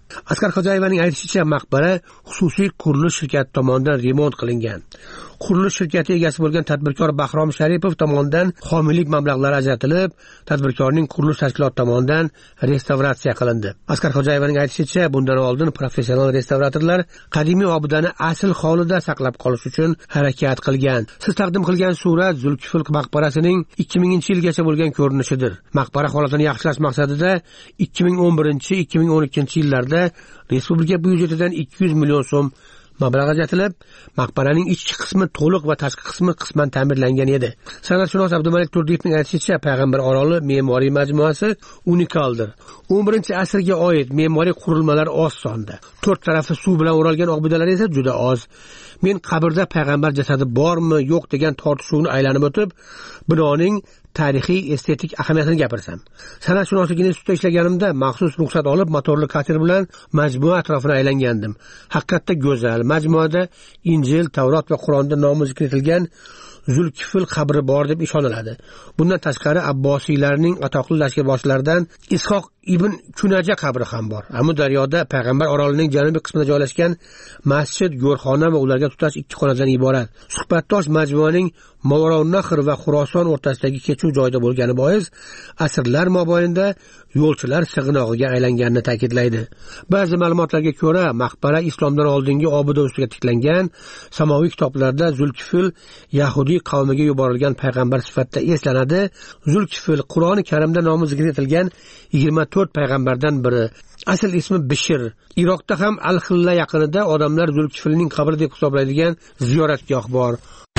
Asqar Xo'jayevaning aytishicha, maqbara xususiy qurilish shirkati tomonidan remont qilingan. Qurilish shirkati egasi bo'lgan tadbirkor Bahrom Sharipov tomonidan homiylik mablag'lari ajratilib, tadbirkorning qurilish tashkiloti tomonidan restavratsiya qilindi. Asqar Xo'jayevaning aytishicha, bundan oldin professional restavratorlar qadimiy obidani asl holida saqlab qolish uchun harakat qilgan. Siz taqdim qilgan surat Zulkifl maqbarasining 2000-yilgacha bo'lgan ko'rinishidir. Maqbara holatini yaxshilash maqsadida 2011-2012 yillarda respublika byudjetidan 200 million so'm mablag' ajratilib, maqbaraning ichki qismi to'liq va tashqi qismi qisman ta'mirlangan edi. San'atshunos Abdumalik Turdiyevning aytishicha, Payg'ambar Oroli me'moriy majmuasi unikaldir. 11-asrga oid me'moriy qurilmalar oz sonda. 4 tarafi suv bilan o'ralgan obidalar esa juda oz. Men qabrda payg'ambar jasadi bormi, yo'q degan tortishuvni aylanib o'tib, binoning tarixiy estetik ahamiyatini gapirsam. San'atshunoslik institutida ishlaganimda maxsus ruxsat olib motorli kater bilan majmua atrofini aylangandim. Haqiqatda go'zal. Majmuada Injil, Tavrot va Qur'onda nomi zikr etilgan Zulkifl qabri bor deb ishoniladi. Bundan tashqari Abbosiylarning atoqli lashkarboshlaridan Ishoq ibn Kunaja qabri ham bor. Amudaryoda Payg'ambar orolining janubiy qismida joylashgan masjid, go'rxona va ularga tutash 2 xonadan iborat. Suhbatdosh majmuaning Movarounnahr va Xuroson o'rtasidagi kechuv joyida bo'lgani bois asrlar mobaynida yo'lchilar sig'inog'iga aylanganini ta'kidlaydi. Ba'zi ma'lumotlarga ko'ra, maqbara islomdan oldingi obida ustiga tiklangan. Samoviy kitoblarda Zulkifl Yahudiy qavmiga yuborilgan payg'ambar sifatida eslanadi. Zulkifl Qur'oni Karimda nomi zikr etilgan 24 payg'ambardan biri. Asl ismi Bishir. Iroqda ham Al-Xilla yaqinida odamlar Zulkiflning qabri deb hisoblaydigan ziyoratgoh bor.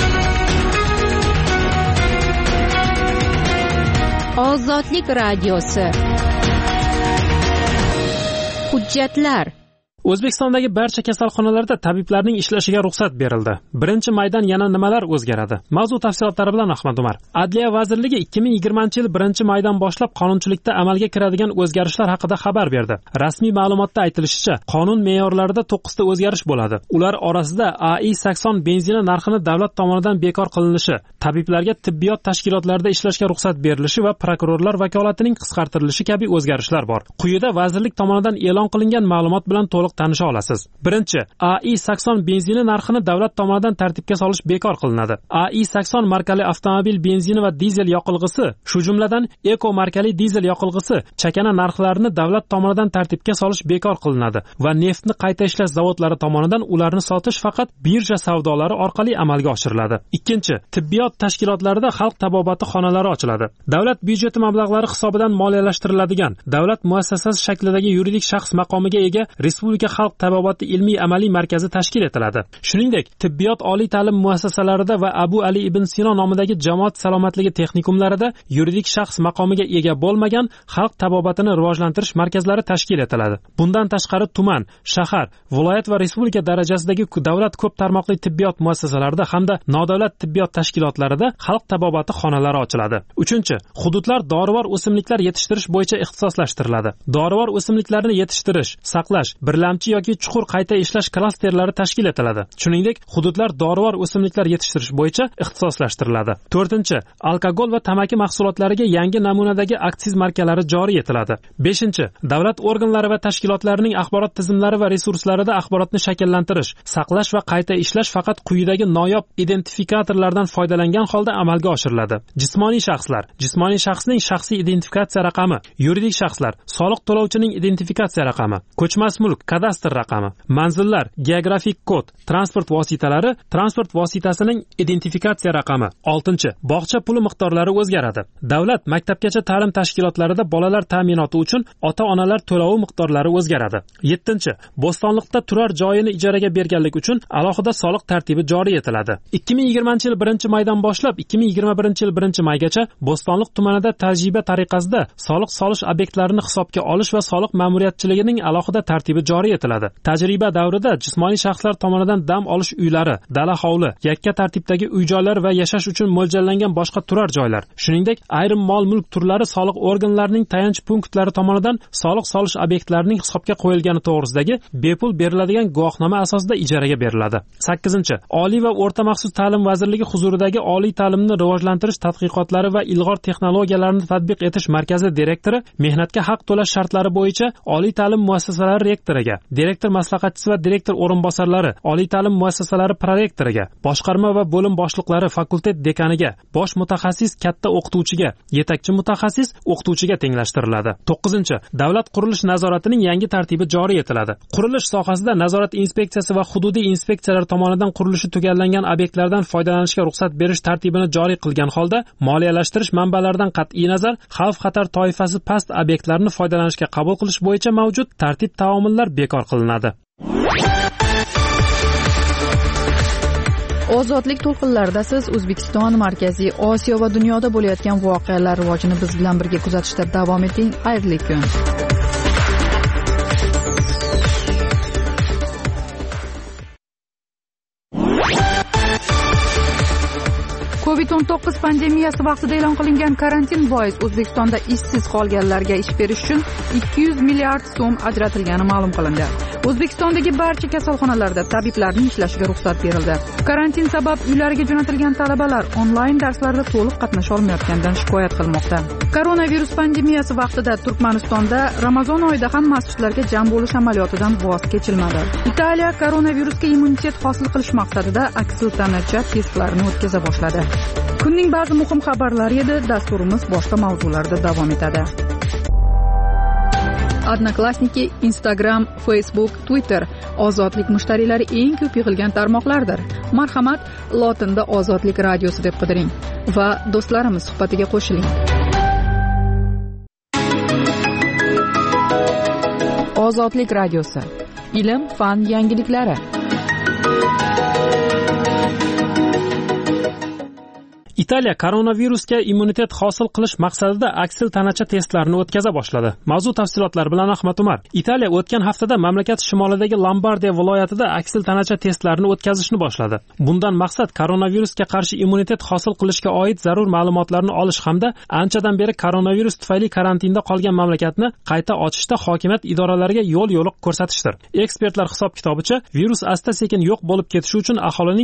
Ozodlik radiosi. Hujjatlar. O'zbekistondagi barcha kasalxonalarda tabiblarning ishlashiga ruxsat berildi. 1-maydan yana nimalar o'zgaradi? Mavzu tafsilotlari bilan Ahmad Umar. Adliya vazirligi 2020-yil 1-maydan boshlab qonunchilikda amalga kiradigan o'zgarishlar haqida xabar berdi. Rasmiy ma'lumotda aytilishicha, qonun me'yorlarida 9 ta o'zgarish bo'ladi. Ular orasida AI-80 benzini narxini davlat tomonidan bekor qilinishi, tabiblarga tibbiyot tashkilotlarida ishlashga ruxsat berilishi va prokurorlar vakolatining qisqartirilishi kabi o'zgarishlar bor. Quyida vazirlik tomonidan e'lon qilingan ma'lumot bilan to'liq tanisha olasiz. 1. AI-80 benzini narxini davlat tomonidan tartibga solish bekor qilinadi. AI-80 markali avtomobil benzini va dizel yoqilg'isi, shu jumladan Eko markali dizel yoqilg'isi chakana narxlarini davlat tomonidan tartibga solish bekor qilinadi va neftni qayta ishlash zavodlari tomonidan ularni sotish faqat birja savdolari orqali amalga oshiriladi. 2. Tibbiyot tashkilotlarida xalq tabobati xonalari ochiladi. Davlat byudjeti mablag'lari hisobidan moliyalashtiriladigan davlat muassasasi shaklidagi yuridik shaxs maqomiga ega Respublika xalq tabobati ilmiy amaliy markazi tashkil etiladi. Shuningdek, tibbiyot oliy ta'lim muassasalarida va Abu Ali ibn Sino nomidagi jamoat salomatligi texnikumlarida yuridik shaxs maqomiga ega bo'lmagan xalq tabobatini rivojlantirish markazlari tashkil etiladi. Bundan tashqari tuman, shahar, viloyat va respublika darajasidagi davlat ko'p tarmoqli tibbiyot muassasalarida hamda nodavlat tibbiyot tashkilotlarida xalq tabobati xonalari ochiladi. 3. Hududlar dorivor o'simliklar yetishtirish bo'yicha ixtisoslashtiriladi. Dorivor o'simliklarni yetishtirish, saqlash, birlamchi yoki chuqur qayta ishlash klasterlari tashkil etiladi. Shuningdek, hududlar dorivor o'simliklar yetishtirish bo'yicha ixtisoslashtiriladi. 4. Alkogol va tamaki mahsulotlariga yangi namunadagi aksiz markalari joriy etiladi. 5. Davlat organlari va tashkilotlarining axborot tizimlari va resurslarida axborotni shakllantirish, saqlash va qayta ishlash faqat quyidagi noyob identifikatorlardan foydalangan holda amalga oshiriladi. Jismoniy shaxslar, jismoniy shaxsning shaxsiy identifikatsiya raqami, yuridik shaxslar, soliq to'lovchining identifikatsiya raqami, ko'chmas mulk, kadastr raqami, manzillar, geografik kod, transport vositalari, transport vositasining identifikatsiya raqami. 6. Bog'cha puli miqdorlari o'zgaradi. Davlat maktabgacha ta'lim tashkilotlarida bolalar ta'minoti uchun ota-onalar to'lovi miqdorlari o'zgaradi. 7. Bo'stonliqda turar joyini ijaraga berganlik uchun alohida soliq tartibi joriy etiladi. 2020-yil 1-maydan boshlab 2021-yil 1-maygacha Bo'stonliq tumanida tajriba tariqasida soliq solish obyektlarini hisobga olish va soliq ma'muriyatchiligining alohida tartibi joriy joriy etiladi. Tajriba davrida jismoniy shaxslar tomonidan dam olish uylari, dala hovli, yakka tartibdagi uy-joylar va yashash uchun mo'ljallangan boshqa turar joylar, shuningdek ayrim mol-mulk turlari soliq organlarining tayanch punktlari tomonidan soliq solish obyektlarining hisobga qo'yilgani to'g'risidagi bepul beriladigan guvohnoma asosida ijaraga beriladi. 8. Oliy va o'rta maxsus ta'lim vazirligi huzuridagi oliy ta'limni rivojlantirish tadqiqotlari va ilg'or texnologiyalarni tatbiq etish markazi direktori mehnatga haq to'lash shartlari bo'yicha oliy ta'lim muassasalari rektoriga, direktor maslahatchisi va direktor o'rinbosarlari, oliy ta'lim muassasalari prorektoriga, boshqarma va bo'lim boshliqlari fakultet dekaniga, bosh mutaxassis katta o'qituvchiga, yetakchi mutaxassis o'qituvchiga tenglashtiriladi. 9. Davlat qurilish nazoratining yangi tartibi joriy etiladi. Qurilish sohasida nazorat inspeksiyasi va hududiy inspeksiyalar tomonidan qurilishi tugallangan obyektlardan foydalanishga ruxsat berish tartibini joriy qilgan holda moliyalashtirish manbalaridan qat'iy nazar xavf-xatar toifasi past obyektlarni foydalanishga qabul qilish bo'yicha mavjud tartib-taomillar bekor qilinadi. Ozodlik to'lqinlarida siz O'zbekiston, Markaziy Osiyo va dunyoda bo'layotgan voqealar rivojini biz bilan birga kuzatishda davom eting. Xayrli kun. COVID-19 pandemiyasi vaqtida e'lon qilingan karantin bois O'zbekistonda ishsiz qolganlarga ish berish uchun 200 milliard so'm ajratilgani ma'lum qilindi. O'zbekistondagi barcha kasalxonalarda tabiblarning ishlashiga ruxsat berildi. Karantin sabab uylariga jo'natilgan talabalar onlayn darslarda to'liq qatnasha olmayotganidan shikoyat qilmoqda. Koronavirus pandemiyasi vaqtida Turkmanistonda Ramazon oyida ham masjidlarga jam bo'lish amaliyotidan voz kechilmadi. Italiya koronavirusga immunitet hosil qilish maqsadida aksiltanacha testlarini o'tkaza boshladi. Kunning ba'zi muhim xabarlari edi, dasturimiz boshqa mavzularda davom etadi. Odnoklassniki, Instagram, Facebook, Twitter ozodlik mushtariylari eng ko'p yig'ilgan tarmoqlardir. Marhamat, lotinda Ozodlik radiosi deb qidiring va do'stlarimiz suhbatiga qo'shiling. Ozodlik radiosi. Ilm, fan yangiliklari. Italiya koronavirusga immunitet hosil qilish maqsadida aksil tanacha testlarini o'tkaza boshladi. Mavzu tafsilotlari bilan Ahmad Umar. Italiya o'tgan haftada mamlakat shimolidagi Lombardiya viloyatida aksil tanacha testlarini o'tkazishni boshladi. Bundan maqsad koronavirusga qarshi immunitet hosil qilishga oid zarur ma'lumotlarni olish hamda anchadan beri koronavirus tufayli karantinda qolgan mamlakatni qayta ochishda hokimiyat idoralariga yo'l-yo'liq ko'rsatishdir. Ekspertlar hisob-kitobicha virus asta-sekin yo'q bo'lib ketishi uchun aholining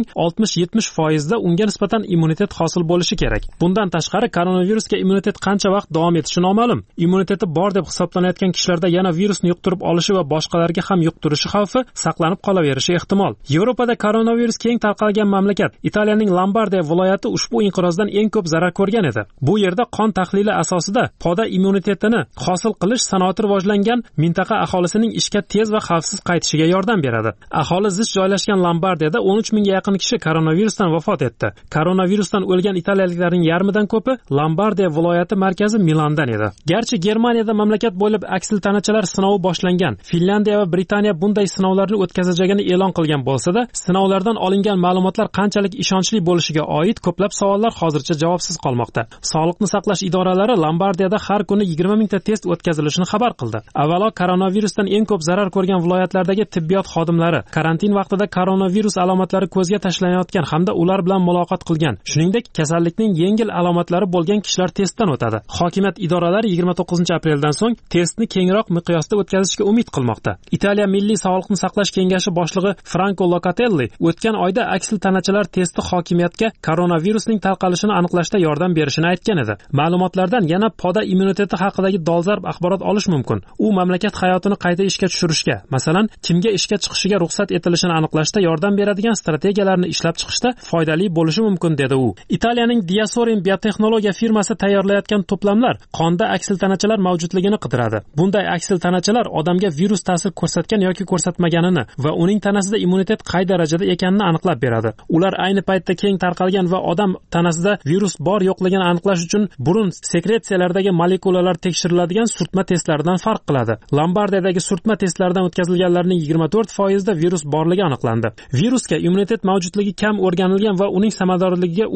60-70% da unga nisbatan immunitet hosil bo'lishi kerak. Bundan tashqari koronavirusga immunitet qancha vaqt davom etishi noma'lum. Immuniteti bor deb hisoblanayotgan kishilarda yana virusni yuqtirib olishi va boshqalarga ham yuqtirishi xavfi saqlanib qolaverishi ehtimol. Yevropada koronavirus keng tarqalgan mamlakat Italiyaning Lombardiya viloyati ushbu inqirozdan eng ko'p zarar ko'rgan edi. Bu yerda qon tahlili asosida poda immunitetini hosil qilish sanoati rivojlangan mintaqa aholisining ishga tez va xavfsiz qaytishiga yordam beradi. Aholi zich joylashgan Lombardiyada 13 mingga yaqin kishi koronavirusdan vafot etdi. Koronavirusdan o'lgan italiyaliklarning yarmidan ko'pi Lombardiya viloyati markazi Milandan edi. Garchi Germaniyada mamlakat bo'ylab aksil tanachalar sinovi boshlangan, Finlandiya va Britaniya bunday sinovlarni o'tkazajagini e'lon qilgan bo'lsa-da, sinovlardan olingan ma'lumotlar qanchalik ishonchli bo'lishiga oid ko'plab savollar hozircha javobsiz qolmoqda. Sog'liqni saqlash idoralari Lombardiyada har kuni 20 mingta test o'tkazilishini xabar qildi. Avvalo koronavirusdan eng ko'p zarar ko'rgan viloyatlardagi tibbiyot xodimlari karantin vaqtida koronavirus alomatlari ko'zga tashlanayotgan hamda ular bilan muloqot qilgan, shuningdek kasallikning yengil alomatlari bo'lgan kishilar testdan o'tadi. Hokimiyat idoralari 29-apreldan so'ng testni kengroq miqyosda o'tkazishga umid qilmoqda. Italiya Milliy sog'liqni saqlash kengashi boshlig'i Franco Locatelli o'tgan oyda aksil tanachalar testi hokimiyatga koronavirusning tarqalishini aniqlashda yordam berishini aytgan edi. Ma'lumotlardan yana poda immuniteti haqidagi dolzarb axborot olish mumkin. U mamlakat hayotini qayta ishga tushirishga, masalan, kimga ishga chiqishiga ruxsat etilishini aniqlashda yordam beradigan strategiyalarni ishlab chiqishda foydali bo'lishi mumkin, dedi u. Italiyaning Diasorin biotexnologiya firmasi tayyorlayotgan to'plamlar qonda aksil tanachalar mavjudligini qidiradi. Bunday aksil tanachalar odamga virus ta'sir ko'rsatgan yoki ko'rsatmaganini va uning tanasida immunitet qay darajada ekanini aniqlab beradi. Ular ayni paytda keng tarqalgan va odam tanasida virus bor yo'qligini aniqlash uchun burun sekretsiyalaridagi molekulalar tekshiriladigan surtma testlaridan farq qiladi. Lombardiyadagi surtma testlaridan o'tkazilganlarning 24% da virus borligi aniqlandi. Virusga immunitet mavjudligi kam o'rganilgan va uning samaradorligiga umid qilish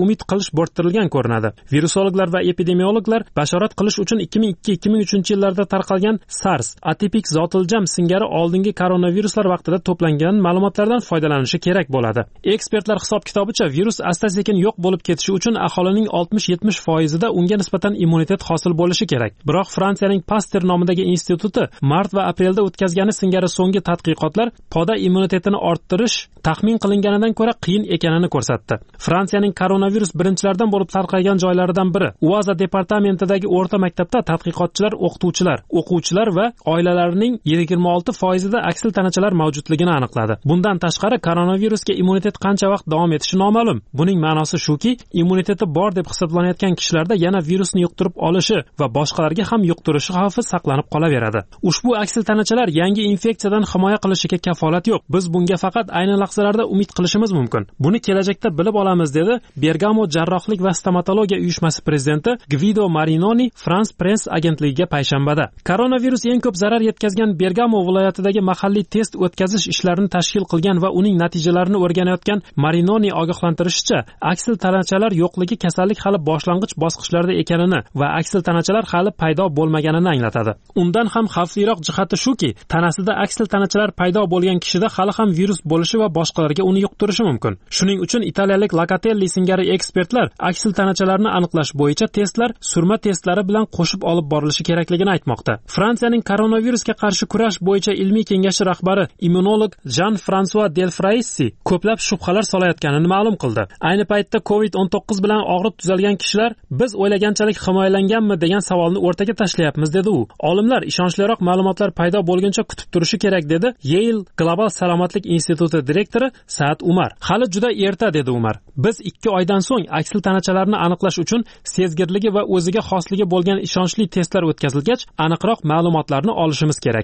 bo'rttirilgan ko'rinadi. Virusologlar va epidemiologlar bashorat qilish uchun 2002-2003 yillarda tarqalgan SARS, atipik zotiljam singari oldingi koronaviruslar vaqtida to'plangan ma'lumotlardan foydalanishi kerak bo'ladi. Ekspertlar hisob-kitobicha virus asta-sekin yo'q bo'lib ketishi uchun aholining 60-70% da unga nisbatan immunitet hosil bo'lishi kerak. Biroq Fransiyaning Pasteur nomidagi instituti mart va aprelda o'tkazgani singari so'nggi tadqiqotlar poda immunitetini orttirish taxmin qilinganidan ko'ra qiyin ekanini ko'rsatdi. Fransiyaning koronavirus birinchilardan bo'lib tarqalgan joylaridan biri Uaza departamentidagi o'rta maktabda tadqiqotchilar o'quvchilar va oilalarining 26% da aksil tanachalar mavjudligini aniqladi. Bundan tashqari koronavirusga immunitet qancha vaqt davom etishi noma'lum. Buning ma'nosi shuki, immuniteti bor deb hisoblanayotgan kishilarda yana virusni yuqtirib olishi va boshqalarga ham yuqtirishi xavfi saqlanib qolaveradi. Ushbu aksil tanachalar yangi infeksiyadan himoya qilishiga kafolat yo'q. Biz bunga faqat ayni lahzalarda umid qilishimiz mumkin. Buni kelajakda bilib olamiz, dedi Bergamo jarrohlik va stomatologiya uyushmasi prezidenti Guido Marinoni France Press agentligiga payshanbada. Koronavirus eng ko'p zarar yetkazgan Bergamo viloyatidagi mahalliy test o'tkazish ishlarini tashkil qilgan va uning natijalarini o'rganayotgan Marinoni ogohlantirishicha, aksil tanachalar yo'qligi kasallik hali boshlang'ich bosqichlarda ekanini va aksil tanachalar hali paydo bo'lmaganini anglatadi. Undan ham xavfliroq jihati shuki, tanasida aksil tanachalar paydo bo'lgan kishida hali ham virus bo'lishi va boshqalarga uni yuqtirishi mumkin. Shuning uchun italiyalik Locatelli singari ekspertlar aksil tanachalarni aniqlash bo'yicha testlar surma testlari bilan qo'shib olib borilishi kerakligini aytmoqda. Fransiyaning koronavirusga qarshi kurash bo'yicha ilmiy kengashi rahbari immunolog Jean-François Delfraissi ko'plab shubhalar solayotganini ma'lum qildi. Ayni paytda COVID-19 bilan og'rib tuzalgan kishilar biz o'ylaganchalik himoyalanganmi degan savolni o'rtaga tashlayapmiz, dedi u. Olimlar ishonchliroq ma'lumotlar paydo bo'lguncha kutib turishi kerak, dedi Yale Global salomatlik instituti direktori Saad Umar. Hali juda erta, dedi Umar. Biz 2 oydan so'ng aksil tanachalarni aniqlash uchun sezgirligi va o'ziga xosligi bo'lgan ishonchli testlar o'tkazilgach, aniqroq ma'lumotlarni olishimiz kerak.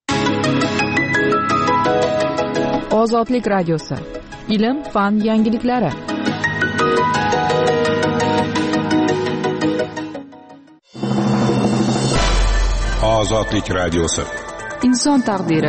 Ozodlik radiosi. Ilm, fan yangiliklari. Ozodlik radiosi. Inson taqdiri.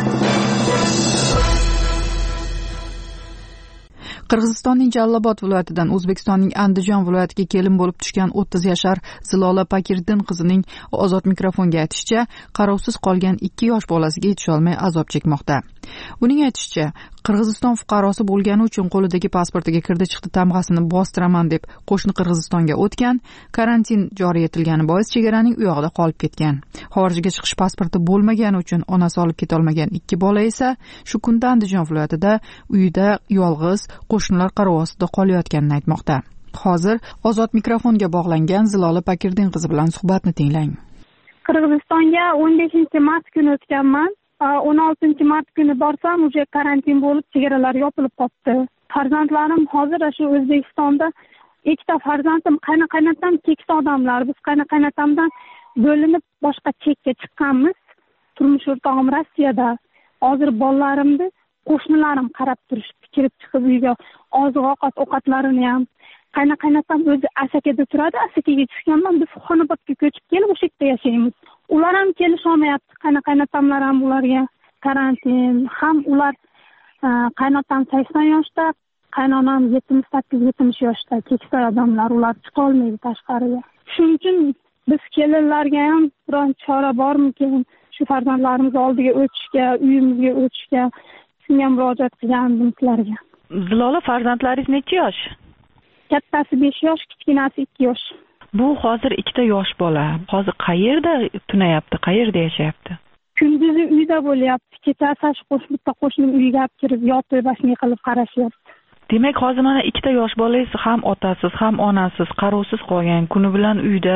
Qirg'izistonning Jallobod viloyatidan O'zbekistonning Andijon viloyatiga kelin bo'lib tushgan 30 yashar Zilola Pakirdin qizining ozod mikrofonga aytishicha, qarovsiz qolgan 2 yosh bolasiga yetisha olmay azob chekmoqda. Uning aytishicha, Qirg'iziston fuqarosi bo'lgani uchun qo'lidagi pasportiga kirdi-chiqdi tamg'asini bostiraman deb qo'shni Qirg'izistonga o'tgan, karantin joriy etilgani bois chegaraning u yoqda qolib ketgan. Xorijga chiqish pasporti bo'lmagani uchun onasi olib keta olmagan 2 bola esa shu kunda Andijon viloyatida uyida yolg'iz qo'shnilar qarovi ostida qolayotganini aytmoqda. Hozir ozod mikrofonga bog'langan Zilola Pakirdin qizi bilan suhbatni tinglang. Qirg'izistonga 15-mart kuni o'tganman. 16-mart kuni borsam, uje karantin bo'lib, chegaralar yopilib qoldi. Farzandlarim hozir shu O'zbekistonda, ikkita farzandim qaynoqaynatam keksa odamlar. Biz qaynoqaynatamdan bo'linib boshqa chekka chiqqanmiz. Turmush o'rtog'im Rossiyada. Hozir bolalarimni qo'shnilarim qarab turishdi, kirib chiqib uyga oziq-ovqat ovqatlarini ham. Qaynoqaynatam o'zi Asakada turadi, Asakaga tushganman, biz Xonobodga ko'chib kelib o'sha yerda yashaymiz. Ular ham kelisholmayapti, qaynoqaynatamlar ham ularga karantin, ham ular qaynotam 80 yoshda, qaynonam 78-70 yoshda, keksa odamlar, ular chiqa olmaydi tashqariga. Shuning uchun biz kelinlarga ham biron chora bormikin, shu farzandlarimiz oldiga o'tishga, uyimizga o'tishga shunga murojaat qilgandim sizlarga. Zilola, farzandlaringiz necha yosh? Kattasi 5 yosh, kichkinasi 2 yosh. Bu hozir 2 yosh bola. Hozir qayerda tunayapti, qayerda yashayapti? Kunduzi uyda bo'lyapti, kechasi qo'shnim uyga kirib yotib, bashni qilib qarashyapti. Demak, hozir mana 2 yosh bolangiz ham otasiz, ham onasiz, qarovsiz qolgan, kuni bilan uyda.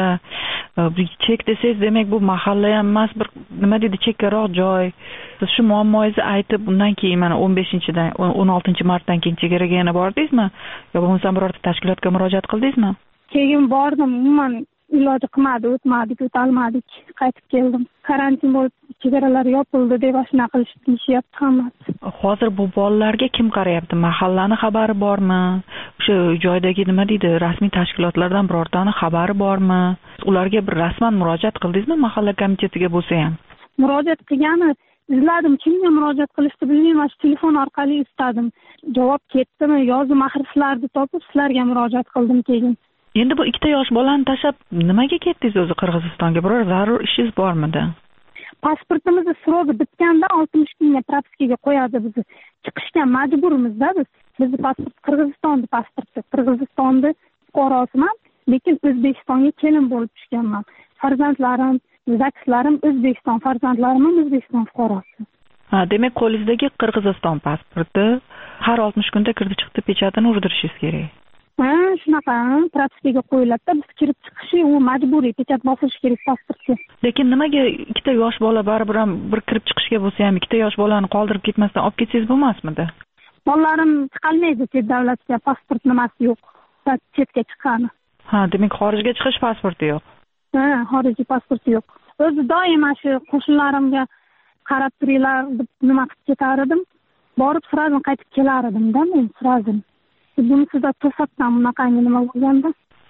Chek desangiz, demak bu mahalla ham emas, bir nima deydi, chekkaroq joy. Siz shu muammoingizni aytib, undan keyin mana 15-dan 16-martdan keyin chegaraga yana bordingizmi? Yo bo'lmasa birorta tashkilotga murojaat qildingizmi? Keyin bordim, umuman iloji qilmadi, o'tolmadik, qaytib keldim. Karantin bo'lib, chegaralar yopildi deb ashuna qilishib deyishyapti hammasi. Hozir bu bolalarga kim qarayapti? Mahallani xabari bormi? O'sha joydagi nima deydi, rasmiy tashkilotlardan birortani xabari bormi? Ularga bir rasman murojaat qildingizmi, mahalla komitetiga bo'lsa ham? Murojaat qilgani izladim, kimga murojaat qilishni bilmayman, shu telefon orqali istadim. Javob ketdimi, yozuv mahriflarni topib sizlarga murojaat qildim keyin. Endi bu ikkita yosh bolani tashlab nimaga ketdingiz o'zi Qirg'izistonga? Biror zarur ishingiz bormidi? Pasportimizni srogi bitganda 60 kunga propiskaga qo'yadi bizni. Chiqishga majburmizda biz. Bizning pasport Qirg'izistonning pasporti. Qirg'izistonning fuqarosiman, lekin O'zbekistonga kelin bo'lib tushganman. Farzandlarim, zakislarim O'zbekiston, farzandlarim ham O'zbekiston fuqarosi. Ha, demak qo'lingizdagi Qirg'iziston pasporti har 60 kunda kirdi chiqdi pechatini urdirishingiz kerak. Ha, shunaqa propiskaga qo'yiladi-da, biz kirib chiqishi u majburiy pechat bosilish kerak pasportga. Lekin nimaga ikkita yosh bola baribir ham bir kirib chiqishga bo'lsa ham ikkita yosh bolani qoldirib ketmasdan olib ketsangiz bo'lmasmidi? Bolalarim chiqolmaydi chet davlatga, pasport nimasi yo'q. Chetga chiqqani. Ha, demak xorijga chiqish pasporti yo'q. Ha, xorijiy pasporti yo'q. O'zi doim shu qo'shnilarimga qarab turinglar deb nima qilib ketar edim. Borib sразу qaytib kelar edim-da men sразу. Buni sizda to'satdan bunaqangi nima bo'lganda?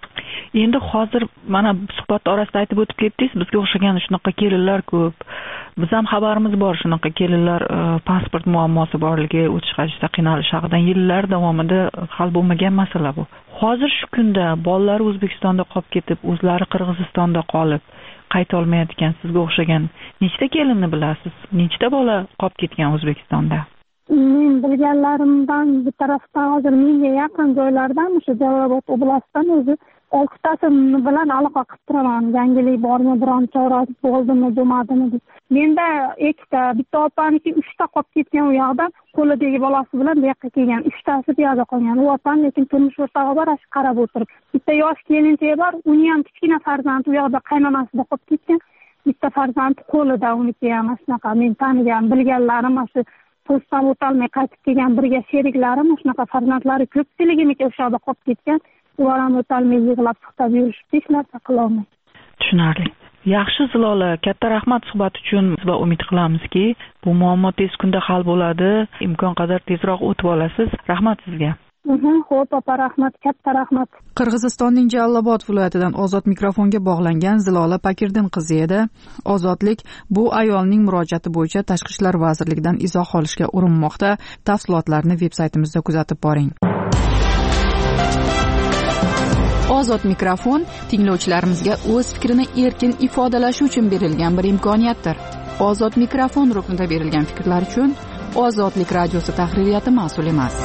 Endi hozir mana suhbat orasida aytib o'tib ketdingiz, bizga o'xshagan shunaqa kelinlar ko'p. Biz ham xabarimiz bor shunaqa kelinlar pasport muammosi borligi, o'tish qilishda qiynalish haqidan yillar davomida hal bo'lmagan masala bu. Hozir shu kunda bolalar O'zbekistonda qolib ketib, o'zlari Qirg'izistonda qolib, qayta olmayotgan sizga o'xshagan nechta kelinni bilasiz? Nechta bola qolib ketgan O'zbekistonda? Men bilganlarimdan bir tarafdan hozir menga yaqin joylardan o'sha Jalolobod oblastidan o'zi 6 tasi bilan aloqa qilib turaman. Yangilik bormi, biron chora bo'ldimi, bo'lmadimi deb. Menda ikkita, bitta opaniki 3 ta qolib ketgan u yoqda, qo'lidagi bolasi bilan bu yoqqa kelgan. 3 tasi bu yoqda qolgan. U opan lekin turmush o'rtog'i bor, ash qarab o'tirib. Bitta yosh kelinchak bor, uni ham kichkina farzandi u yoqda qaynonasida qolib ketgan. Bitta farzandi qo'lida, uniki ham shunaqa men tanigan, bilganlarim shu postdan o'tolmay qaytib kelgan birga sheriklarim shunaqa farzandlari ko'pchiligimiki o'sha yoqda qolib ketgan. Ular ham o'tolmay yig'lab suhbat yurishib, hech narsa qila olmaydi. Tushunarli. Yaxshi Zilola, katta rahmat suhbat uchun va umid qilamizki, bu muammo tez kunda hal bo'ladi, imkon qadar tezroq o'tib olasiz. Rahmat sizga. Xo'p, opa, rahmat, katta rahmat. Qirg'izistonning Jalolobod viloyatidan ozod mikrofonga bog'langan Zilola Pakirdin qizi edi. Ozodlik bu ayolning murojaati bo'yicha Tashqi ishlar vazirligidan izoh olishga urinmoqda. Tafsilotlarni veb-saytimizda kuzatib boring. Ozod mikrofon tinglovchilarimizga o'z fikrini erkin ifodalashi uchun berilgan bir imkoniyatdir. Ozod mikrofon ruknida berilgan fikrlar uchun Ozodlik radiosi tahririyati mas'ul emas.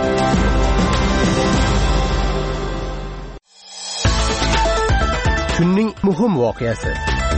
Kunning muhim voqeasi.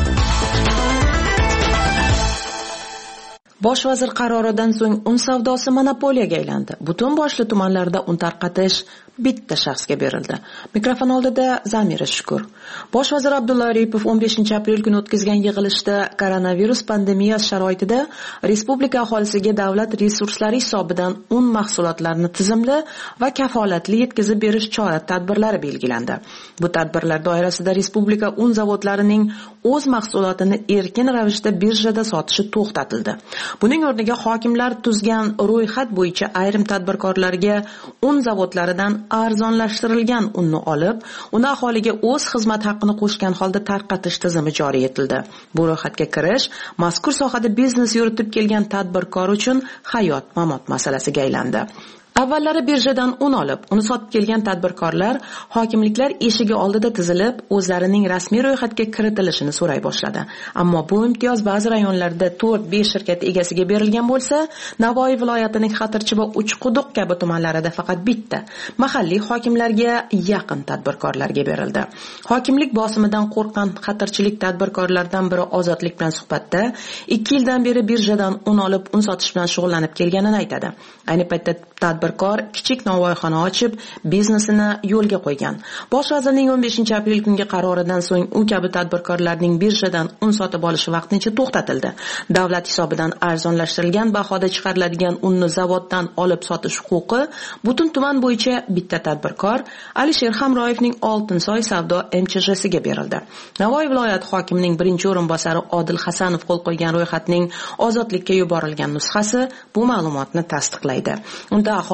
Bosh vazir qaroridan so'ng un savdosi monopoliyaga aylandi. Butun boshli tumanlarda un tarqatish bitta shaxsga berildi. Mikrofon oldida Zamira Shukur. Bosh vazir Abdulla Aripov 15-aprel kuni o'tkazgan yig'ilishda koronavirus pandemiyasi sharoitida respublika aholisiga davlat resurslari hisobidan un mahsulotlarini tizimli va kafolatli yetkazib berish chora-tadbirlari belgilandi. Bu tadbirlar doirasida respublika un zavodlarining o'z mahsulotini erkin ravishda birjada sotishi to'xtatildi. Buning o'rniga hokimlar tuzgan ro'yxat bo'yicha ayrim tadbirkorlarga un zavodlaridan arzonlashtirilgan unni olib, uni aholiga o'z xizmat haqqini qo'shgan holda tarqatish tizimi joriy etildi. Bu ro'yxatga kirish mazkur sohada biznes yuritib kelgan tadbirkor uchun hayot-mamot masalasiga aylandi. Avvallari birjadan un olib, uni sotib kelgan tadbirkorlar hokimliklar eshigi oldida tizilib, o'zlarining rasmiy ro'yxatga kiritilishini so'ray boshladi. Ammo bu imtiyoz ba'zi rayonlarda 4-5 shirkat egasiga berilgan bo'lsa, Navoiy viloyatining Xatirchi va Uchquduq kabi tumanlarida faqat bitta mahalliy hokimlarga yaqin tadbirkorlarga berildi. Hokimlik bosimidan qo'rqqan xatirchilik tadbirkorlardan biri Ozodlik bilan suhbatda 2 yildan beri birjadan un olib, un sotish bilan shug'ullanib kelganini aytadi. Ayni paytda tadbirkor kichik novvoyxona ochib, biznesini yo'lga qo'ygan. Bosh vazirning 15-aprel kungi qaroridan so'ng u kabi tadbirkorlarning birjadan un sotib olishi vaqtincha to'xtatildi. Davlat hisobidan arzonlashtirilgan bahoda chiqariladigan unni zavoddan olib sotish huquqi butun tuman bo'yicha bitta tadbirkor Alisher Hamroyevning Oltinsoy savdo MCH'siga berildi. Navoiy viloyat hokimining birinchi o'rinbosari Odil Hasanov qo'l qo'ygan ro'yxatning Ozodlikka yuborilgan nusxasi bu ma'lumotni tasdiqlaydi. Unda aholi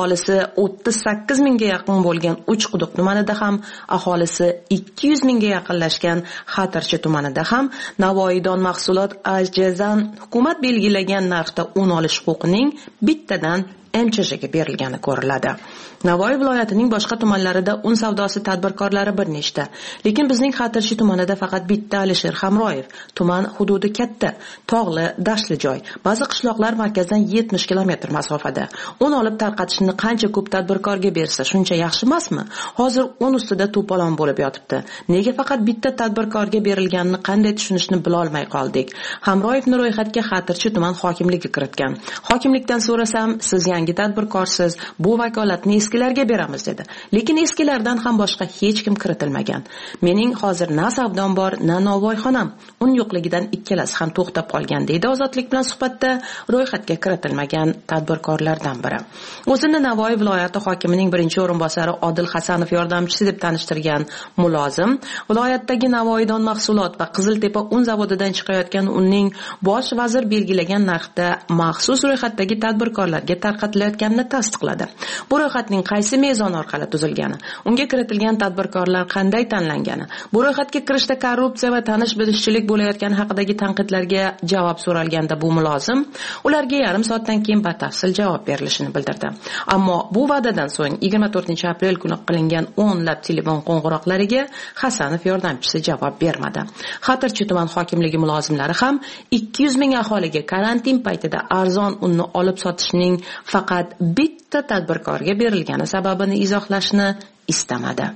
aholisi 38 mingga yaqin bo'lgan Uchquduq tumanida ham, aholisi 200 mingga yaqinlashgan Xatirchi tumanida ham Navoiydon mahsulot ajjazan hukumat belgilagan narxda un olish huquqining bittadan MCHga berilgani ko'riladi. Navoiy viloyatining boshqa tumanlarida un savdosi tadbirkorlari bir nechta, lekin bizning Xatirchi tumanida faqat bitta Alisher Hamroyev. Tuman hududi katta, tog'li, dashtli joy. Ba'zi qishloqlar markazdan 70 kilometr masofada. Un olib tarqatishni qancha ko'p tadbirkorga bersa, shuncha yaxshi emasmi? Hozir un ustida to'polon bo'lib yotibdi. Nega faqat bitta tadbirkorga berilganini qanday tushunishni bila olmay qoldik? Hamroyevni ro'yxatga Xatirchi tuman hokimligi kiritgan. Hokimlikdan so'rasam, siz yangi tadbirkorsiz, bu vakolatni eskilarga beramiz dedi. Lekin eskilardan ham boshqa hech kim kiritilmagan. Mening hozir na savdom bor, na novvoyxonam. Un yo'qligidan ikkalasi ham to'xtab qolgan deydi Ozodlik bilan suhbatda ro'yxatga kiritilmagan tadbirkorlardan biri. O'zini Navoiy viloyati hokimining birinchi o'rinbosari Odil Hasanov yordamchisi deb tanishtirgan mulozim, viloyatdagi Navoiydon mahsulot va Qiziltepa un zavodidan chiqayotgan unning bosh vazir belgilagan narxda maxsus ro'yxatdagi tadbirkorlarga tarqatilayotganini tasdiqladi. Bu ro'yxatning qaysi mezon orqali tuzilgani, unga kiritilgan tadbirkorlar qanday tanlangani, bu ro'yxatga kirishda korrupsiya va tanish-bilishchilik bo'layotgani haqidagi tanqidlarga javob so'ralganda bu mulozim ularga yarim soatdan keyin batafsil javob berilishini bildirdi. Ammo bu va'dadan so'ng 24-aprel kuni qilingan o'nlab telefon qo'ng'iroqlariga Hasanov yordamchisi javob bermadi. Xatirchi tuman hokimligi mulozimlari ham 200 ming aholiga karantin paytida arzon unni olib sotishning faqat bitta tadbirkorga berilgani sababini izohlashni istamadi.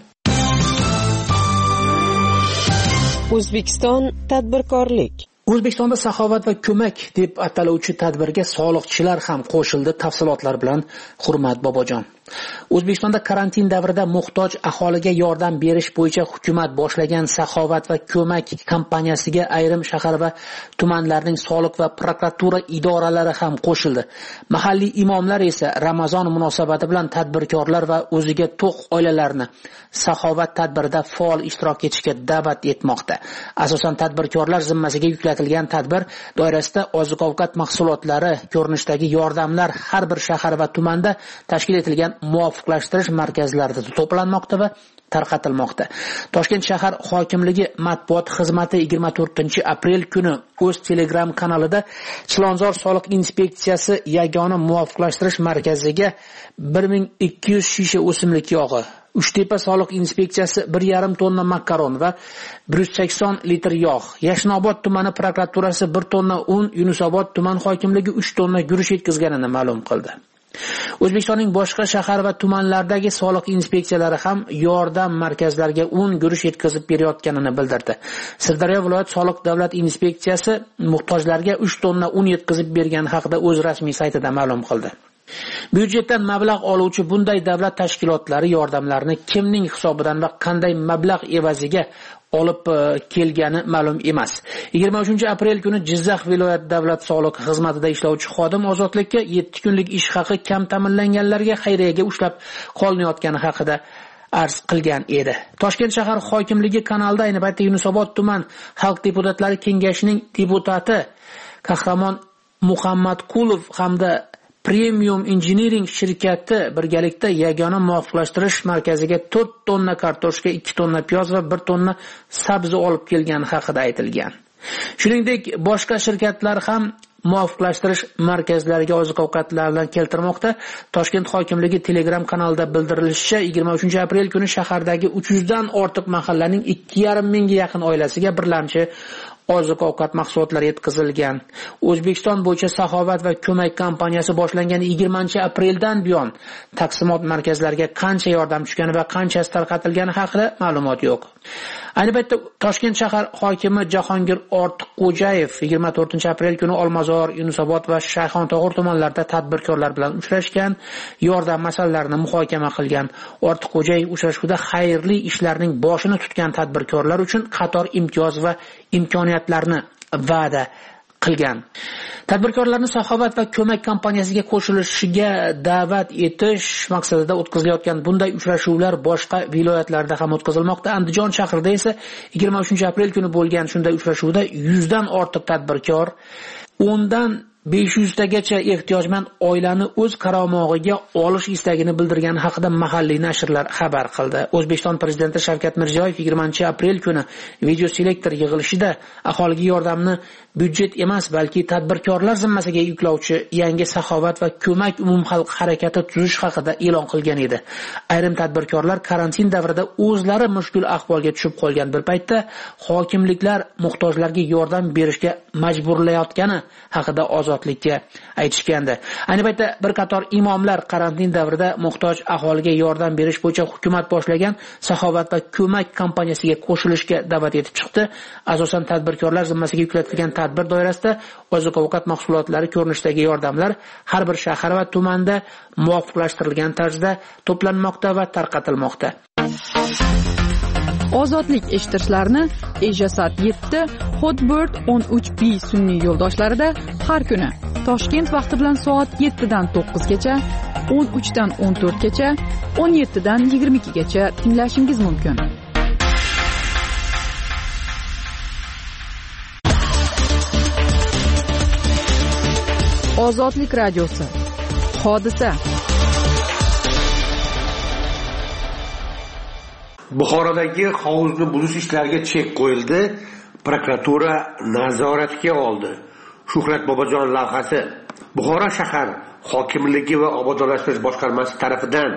O'zbekiston tadbirkorlik. O'zbekistonda saxovat va ko'mak deb ataluvchi tadbirga soliqchilar ham qo'shildi. Tafsilotlar bilan Hurmat Bobojon. O'zbekistonda karantin davrida muhtoj aholiga yordam berish bo'yicha hukumat boshlagan saxovat va ko'mak kampaniyasiga ayrim shahar va tumanlarning soliq va prokuratura idoralari ham qo'shildi. Mahalliy imomlar esa Ramazon munosabati bilan tadbirkorlar va o'ziga to'q oilalarni saxovat tadbirida faol ishtirok etishga da'vat etmoqda. Asosan tadbirkorlar zimmasiga yuklatilgan tadbir doirasida oziq-ovqat mahsulotlari ko'rinishidagi yordamlar har bir shahar va tumanda tashkil etilgan muvofiqlashtirish markazlarida to'planmoqda va tarqatilmoqda. Toshkent shahar hokimligi matbuot xizmati 24-aprel kuni o'z Telegram kanalida Chilonzor soliq inspeksiyasi yagona muvofiqlashtirish markaziga 1200 shisha o'simlik yog'i, Uchtepa soliq inspeksiyasi 1,5 tonna makaron va 180 litr yog', Yashnobod tumani prokuraturasi 1 tonna un, Yunusobod tuman hokimligi 3 tonna guruch yetkazganini ma'lum qildi. O'zbekistonning boshqa shahar va tumanlaridagi soliq inspeksiyalari ham yordam markazlariga un, guruch yetkazib berayotganini bildirdi. Sirdaryo viloyat soliq davlat inspeksiyasi muhtojlarga 3 tonna un yetkazib bergani haqida o'z rasmiy saytida ma'lum qildi. Byudjetdan mablag' oluvchi bunday davlat tashkilotlari yordamlarni kimning hisobidan va qanday mablag' evaziga olib kelgani ma'lum emas. 23-aprel kuni Jizzax viloyat davlat soliq xizmatida ishlovchi xodim ozodlikka 7 kunlik ish haqi kam ta'minlanganlarga xayriyaga ushlab qolinayotgani haqida arz qilgan edi. Toshkent shahar hokimligi kanalida ayni paytda Yunusobod tuman xalq deputatlari kengashining deputati Qahramon Muhammadqulov hamda Premium Engineering shirkati birgalikda yagona muvofiqlashtirish markaziga 4 tonna kartoshka, 2 tonna piyoz va 1 tonna sabzi olib kelgani haqida aytilgan. Shuningdek, boshqa shirkatlar ham muvofiqlashtirish markazlariga oziq-ovqatlarni keltirmoqda. Toshkent hokimligi Telegram kanalida bildirilishicha, 23-aprel kuni shahardagi 300 dan ortiq mahallaning 2,5 mingga yaqin oilasiga birlamchi oziq-ovqat mahsulotlari yetkazilgan. O'zbekiston bo'yicha saxovat va ko'mak kampaniyasi boshlangan 20-apreldan buyon taqsimot markazlariga qancha yordam tushgani va qanchasi tarqatilgani haqida ma'lumot yo'q. Ayni paytda Toshkent shahar hokimi Jahongir Ortiqxo'jayev 24-aprel kuni Olmazor, Yunusobod va Shayxontohur tumanlarida tadbirkorlar bilan uchrashgan, yordam masalalarini muhokama qilgan. Ortiqxo'jayev uchrashuvda xayrli ishlarning boshini tutgan tadbirkorlar uchun qator imtiyoz va imkoniyatlarni va'da qilgan. Tadbirkorlarni saxovat va ko'mak kampaniyasiga qo'shilishiga da'vat etish maqsadida o'tkazilayotgan bunday uchrashuvlar boshqa viloyatlarda ham o'tkazilmoqda. Andijon shahrida esa 23-aprel kuni bo'lgan shunday uchrashuvda 100 dan ortiq tadbirkor 10 dan 500 tagacha ehtiyojmand oilani o'z qaramog'iga olish istagini bildirgani haqida mahalliy nashrlar xabar qildi. O'zbekiston prezidenti Shavkat Mirziyoyev 20-aprel kuni video selektor yig'ilishida aholiga yordamni byudjet emas, balki tadbirkorlar zimmasiga yuklovchi yangi saxovat va ko'mak umumxalq harakati tuzish haqida e'lon qilgan edi. Ayrim tadbirkorlar karantin davrida o'zlari mushkul ahvolga tushib qolgan bir paytda hokimliklar muhtojlarga yordam berishga majburlayotgani haqida Ozodlikka aytishgandi. Ayni paytda bir qator imomlar karantin davrida muhtoj aholiga yordam berish bo'yicha hukumat boshlagan saxovat va ko'mak kampaniyasiga qo'shilishga da'vat etib chiqdi. Asosan tadbirkorlar zimmasiga yuklatilgan tadbir doirasida oziq-ovqat mahsulotlari ko'rinishidagi yordamlar har bir shahar va tumanda muvofiqlashtirilgan tarzda to'planmoqda va tarqatilmoqda. Ozodlik eshittirishlarni Ejasat 7, Hotbird 13B sun'iy yo'ldoshlarida har kuni Toshkent vaqti bilan soat 7 dan 9 gacha, 13 dan 14 gacha, 17 dan 22 gacha tinglashingiz mumkin. Ozodlik radiosi. Hodisa. Buxorodagi hovuzni buzish ishlariga chek qo'yildi. Prokuratura nazoratiga oldi. Shuhrat Bobojon lavhasi. Buxoro shahar hokimligi va obodonlashtirish boshqarmasi tomonidan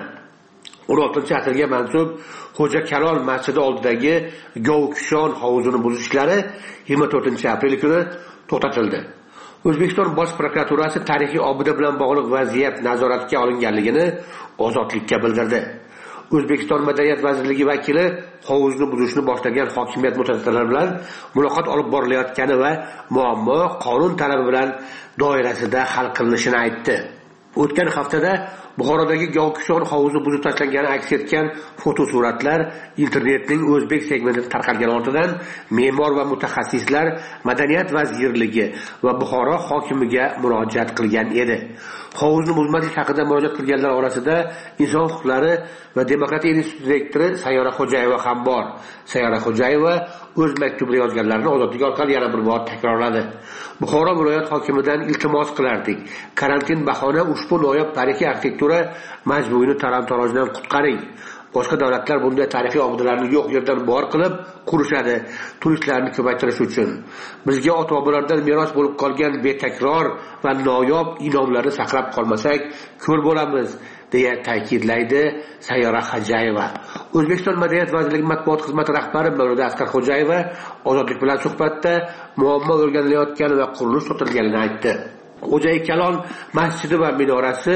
16-asrga mansub Xo'ja Kalon masjidi oldidagi Govkishon hovuzini buzish ishlari 24-aprel kuni to'xtatildi. O'zbekiston Bosh prokuraturasi tarixiy obida bilan bog'liq vaziyat nazoratga olinganligini Ozodlikka bildirdi. O'zbekiston Madaniyat vazirligi vakili hovuzni buzishni boshlagan hokimiyat mutasaddilari bilan muloqot olib borilayotgani va muammo qonun talabi bilan doirasida hal qilinishini aytdi. O'tgan haftada Buxorodagi Govkishon hovuzi buzib tashlangani aks etgan fotosuratlar internetning o'zbek segmentida tarqalgan ortidan me'mor va mutaxassislar Madaniyat vazirligi va Buxoro hokimiga murojaat qilgan edi. Hovuzni buzmaslik haqida murojaat qilganlar orasida Inson huquqlari va demokratiya instituti direktori Sayyora Xo'jayeva ham bor. Sayyora Xo'jayeva o'z maktubida yozganlarini Ozodlik orqali yana bir bor takrorladi. Buxoro viloyat hokimidan iltimos qilardik. Karantin bahona ushbu noyob tarixiy arxitektura majmuini taram-tarojdan qutqaring. Boshqa davlatlar bunday tarixiy obidalarni yo'q yerdan bor qilib qurishadi, turistlarni ko'paytirish uchun. Bizga ota-bobolardan meros bo'lib qolgan betakror va noyob inomlarni saqlab qolmasak, ko'l bo'lamiz, deya ta'kidlaydi Sayyora Xo'jayeva. O'zbekiston Madaniyat vazirligi matbuot xizmati rahbari Mavluda Asqar Xo'jayeva Ozodlik bilan suhbatda muammo o'rganilayotgani va qurilish to'xtatilganini aytdi. Xo'ja Kalon masjidi va minorasi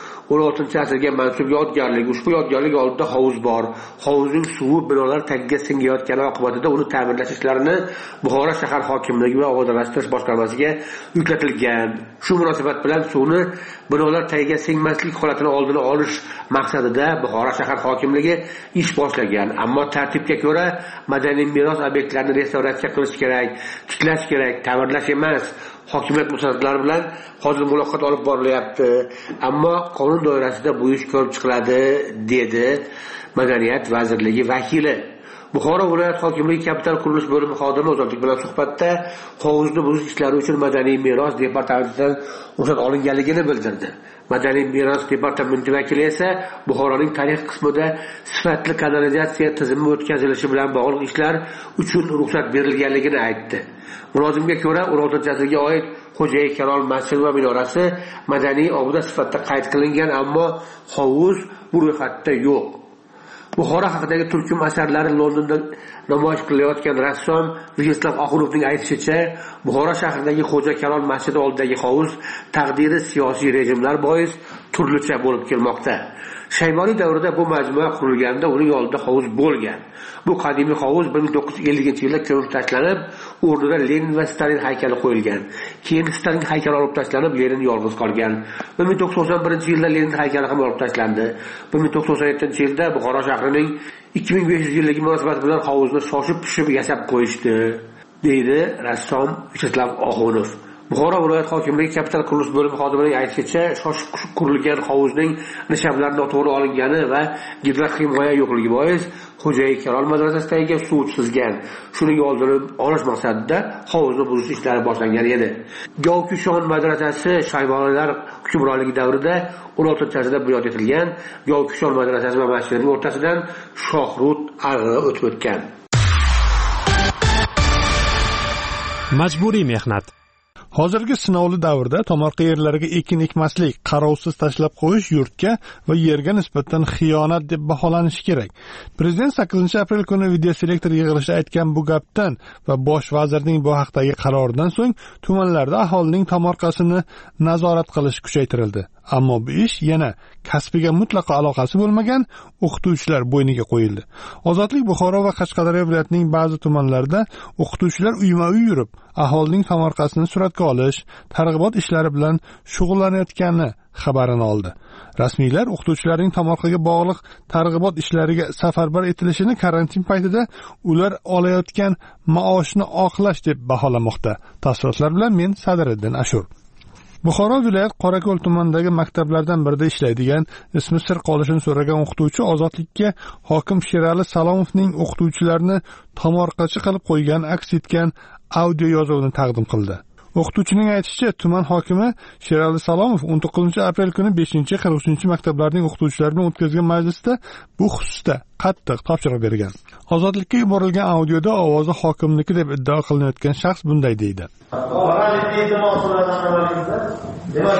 16-asrga mansub yodgorlik. Ushbu yodgorlik oldida hovuz bor. Hovuzning suvi binolar tagiga singayotgani oqibatida uni ta'mirlash ishlarini Buxoro shahar hokimligi va obodonlashtirish boshqarmasiga yuklatilgan. Shu munosabat bilan suvni binolar tagiga singmaslik holatini oldini olish maqsadida Buxoro shahar hokimligi ish boshlagan. Ammo tartibga ko'ra madaniy meros obyektlarini restavratsiya qilish kerak, tiklash kerak, ta'mirlash emas. Hokimiyat mutasaddilari bilan hozir muloqot olib borilyapti, ammo qonun doirasida bu ish ko'rib chiqiladi, dedi Madaniyat vazirligi vakili. Buxoro viloyat hokimligi kapital qurilish bo'limi xodimi Ozodlik bilan suhbatda hovuzni buzish ishlari uchun madaniy meros departamentidan ruxsat olinganligini bildirdi. Madaniy meros departamenti vakili esa Buxoroning tarix qismida sifatli kanalizatsiya tizimi o'tkazilishi bilan bog'liq ishlar uchun ruxsat berilganligini aytdi. Mulozimga ko'ra 16-asrga oid Xo'ja Kalon masjidi va minorasi madaniy obida sifatida qayd qilingan, ammo hovuz bu ro'yxatda yo'q. Buxoro haqidagi turkum asarlari Londonda namoyish qilayotgan rassom Vyacheslav Oxunovning aytishicha, Buxoro shahridagi Xo'ja Kalon masjidi oldidagi hovuz taqdiri siyosiy rejimlar bois turlicha bo'lib kelmoqda. Shayboniy davrida bu majmua qurilganda uning oldida hovuz bo'lgan. Bu qadimiy hovuz 1950-yilda ko'mib tashlanib, o'rnida Lenin va Stalin haykali qo'yilgan. Keyin Stalin haykali olib tashlanib, Lenin yolg'iz qolgan. 1991-yilda Lenin haykali ham olib tashlandi. 1997-yilda Buxoro shahrining 2500 yilligi munosabati bilan hovuzni shoshib pishib yasab qo'yishdi, deydi rassom Vyacheslav Oxunov. Buxoro viloyat hokimligi kapital qurilish bo'limi xodimining aytishicha, shoshib qurilgan hovuzning nishablari noto'g'ri olingani va gidrohimoya yo'qligi bois Xo'jayi Kalol madrasasidagi suv sizgan. Shuning oldini olish maqsadida hovuzni buzish ishlari boshlangan edi. Govkushon madrasasi Shayboniylar hukmronligi davrida 16-asrda bunyod etilgan. Govkushon madrasasi va masjidining o'rtasidan Shohrut ag'i o'tib o'tgan. Majburiy mehnat. Hozirgi sinovli davrda tomorqa yerlariga ekin ekmaslik, qarovsiz tashlab qo'yish yurtga va yerga nisbatan xiyonat deb baholanishi kerak. Prezident 8-aprel kuni videoselektor yig'ilishida aytgan bu gapdan va bosh vazirning bu haqdagi qaroridan so'ng tumanlarda aholining tomorqasini nazorat qilish kuchaytirildi. Ammo bu ish yana kasbiga mutlaqo aloqasi bo'lmagan o'qituvchilar bo'yniga qo'yildi. Ozodlik Buxoro va Qashqadaryo viloyatining ba'zi tumanlarida o'qituvchilar uyma-uy yurib, aholining tomorqasini suratga olish, targ'ibot ishlari bilan shug'ullanayotgani xabarini oldi. Rasmiylar o'qituvchilarning tomorqaga bog'liq targ'ibot ishlariga safarbar etilishini karantin paytida ular olayotgan maoshni oqlash deb baholamoqda. Tafsilotlar bilan men Sadiriddin Ashur. Buxoro viloyat Qorako'l tumanidagi maktablardan birida ishlaydigan, ismi sir qolishini so'ragan o'qituvchi Ozodlikka hokim Sherali Salomovning o'qituvchilarni tomorqachi qilib qo'ygan aks etgan audio yozuvini taqdim qildi. O'qituvchining aytishicha, tuman hokimi Sherali Salomov 19-aprel kuni 5-43 maktablarning o'qituvchilari bilan o'tkazgan majlisda bu xususda qattiq topshiriq bergan. Ozodlikka yuborilgan audioda ovozi hokimniki deb iddao qilinayotgan shaxs bunday deydi. Demak,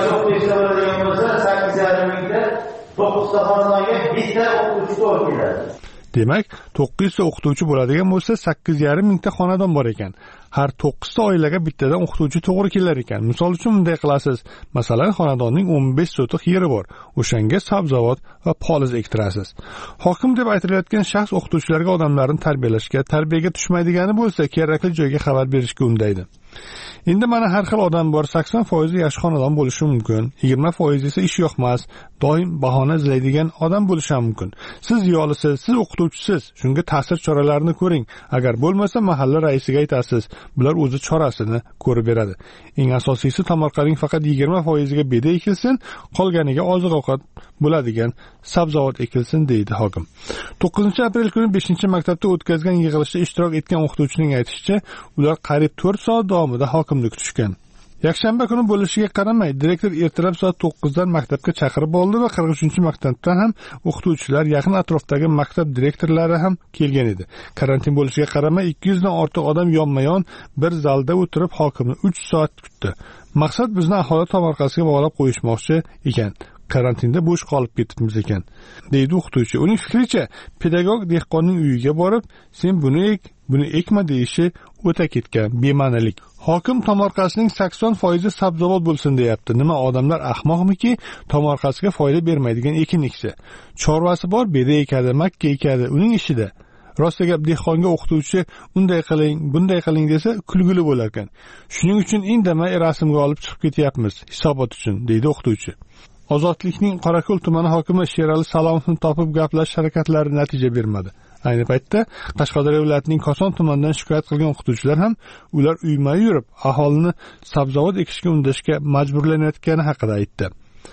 9 ta xonadonga bitta o'qituvchi to'g'ri keladi. Demak, 9 ta o'qituvchi bo'ladigan bo'lsa, 8,5 mingta xonadon bor ekan. Har 9 ta oilaga bittadan o'qituvchi to'g'ri kelar ekan. Misol uchun bunday qilasiz. Masalan, xonadonning 15 sotiq yeri bor. O'shanga sabzavot va poliz ektirasiz. Hokim deb aytilayotgan shaxs o'qituvchilarga odamlarni tarbiyalashga, tarbiyaga tushmaydigani bo'lsa, kerakli joyga xabar berishga undaydi. Endi mana har xil odam bor. 80% yosh xonadon bo'lishi mumkin, 20% esa ish yoqmas, doim bahona izlaydigan odam bo'lishi mumkin. Siz yolisiz, siz o'qituvchisiz, shunga ta'sir choralarini ko'ring. Agar bo'lmasa, mahalla raisiga aytasiz. Bular o'zi chorasini ko'rib beradi. Eng asosiysi, tomorqaning faqat 20% ga beda ekilsin, qolganiga oziq-ovqat bo'ladigan sabzavot ekilsin, deydi hokim. 9-aprel kuni 5-maktabda o'tkazgan yig'ilishda ishtirok etgan o'qituvchining aytishicha, ular qariyb 4 soat davomida hokimni kutishgan. Yakshanba kuni bo'lishiga qaramay, direktor ertalab soat 9 dan maktabga chaqirib oldi va 43-maktabdan ham o'qituvchilar, yaqin atrofdagi maktab direktorlari ham kelgan edi. Karantin bo'lishiga qaramay, 200 dan ortiq odam yonma-yon bir zalda o'tirib hokimni 3 soat kutdi. Maqsad bizni aholi tomorqasiga bog'lab qo'yishmoqchi ekan. Karantinda bo'sh qolib ketibmiz ekan, deydi o'qituvchi. Uning fikricha, pedagog dehqonning uyiga borib, sen buni ekma deyishi o'ta ketgan bema'nilik. Hokim tomorqasining 80% sabzavot bo'lsin deyapti. Nima, odamlar ahmoqmiki, tomorqasiga foyda bermaydigan ekin eksa? Chorvasi bor, beda ekadi, makka ekadi, uning ishida. Rosta gap, dehqonga o'qituvchi unday qiling, bunday qiling desa, kulgili bo'lar ekan. Shuning uchun indamay rasmga olib chiqib ketyapmiz, hisobot uchun, deydi o'qituvchi. Ozodlikning Qorako'l tumani hokimi Sherali Salomovni topib gaplashish harakatlari natija bermadi. Ayni paytda Qashqadaryo viloyatining Koson tumanidan shikoyat qilgan o'qituvchilar ham ular uyma yurib, aholini sabzavot ekishga undashga majburlanayotgani haqida aytdi.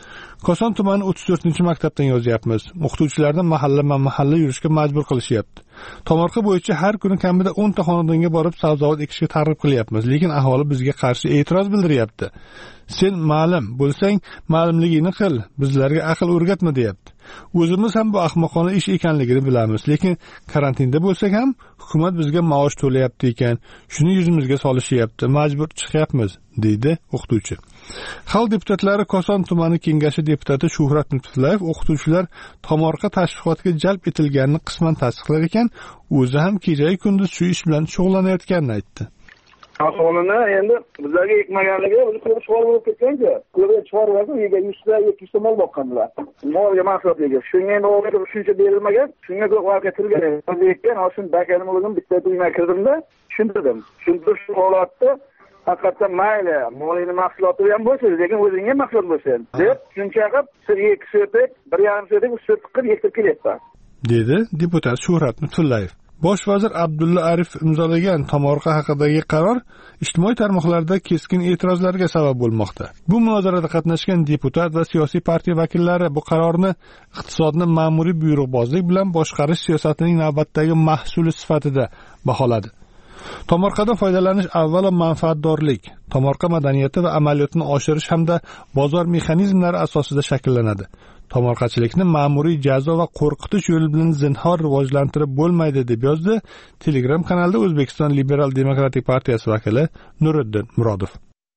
Koson tumani 34-maktabdan yozyapmiz. O'qituvchilarni mahalla yurishga majbur qilishyapti. Tomorqa bo'yicha har kuni kamida 10 ta xonadonga borib sabzavot ekishga targ'ib qilyapmiz, lekin aholi bizga qarshi e'tiroz bildiryapti. Sen ma'lum bo'lsang, ma'lumligingni qil, bizlarga aql o'rgatma deyapti. O'zimiz ham bu ahmoqona ish ekanligini bilamiz, lekin karantinda bo'lsak ham hukumat bizga maosh to'layapti ekan, shuni yuzimizga solishyapti, majbur chiqyapmiz, deydi o'qituvchi. Xalq deputatlari Koson tumani kengashi deputati Shuhrat Lutfullayev o'qituvchilar tomorqa tashviqotga jalb etilganini qisman tasdiqlar ekan, o'zi ham kecha kunduz shu ish bilan shug'ullanayotganini aytdi. Aholini endi bizlarga ekmaganligiga o'zi ko'p shug'ul bo'lib ketgan-ku. Ko'p chorvasi uyga 100 ta mol boqqanlar. Molga mahsulotlarga. Shunga endi o'g'liga shuncha berilmagan, shunga ko'p vaqt ketilgan. O'zi ekkan, o'shin bakanim o'zim bitta uyma kirdimda, tushuntirdim. Tushuntirib shu holatda haqiqatan mayli, molingni mahsuloti ham bo'lsin, lekin o'zingga mahsulot bo'lsin deb shuncha qilib, siz 2 so'tik, 1,5 so'tik, 3 so'tik qilib ekib kelyapti, dedi deputat Shuhrat Lutfullayev. Bosh vazir Abdulla Arif imzolagan tomorqa haqidagi qaror ijtimoiy tarmoqlarda keskin e'tirozlarga sabab bo'lmoqda. Bu munozarada qatnashgan deputat va siyosiy partiya vakillari bu qarorni iqtisodni ma'muriy buyruqbozlik bilan boshqarish siyosatining navbatdagi mahsuli sifatida baholadi. Tomorqadan foydalanish avvalo manfaatdorlik, tomorqa madaniyati va amaliyotini oshirish hamda bozor mexanizmlari asosida shakllanadi. Tomorqachilikni ma'muriy jazo va qo'rqitish yo'li bilan zinhor rivojlantirib bo'lmaydi deb yozdi Telegram kanalida O'zbekiston Liberal Demokratik partiyasi vakili Nuriddin Murodov.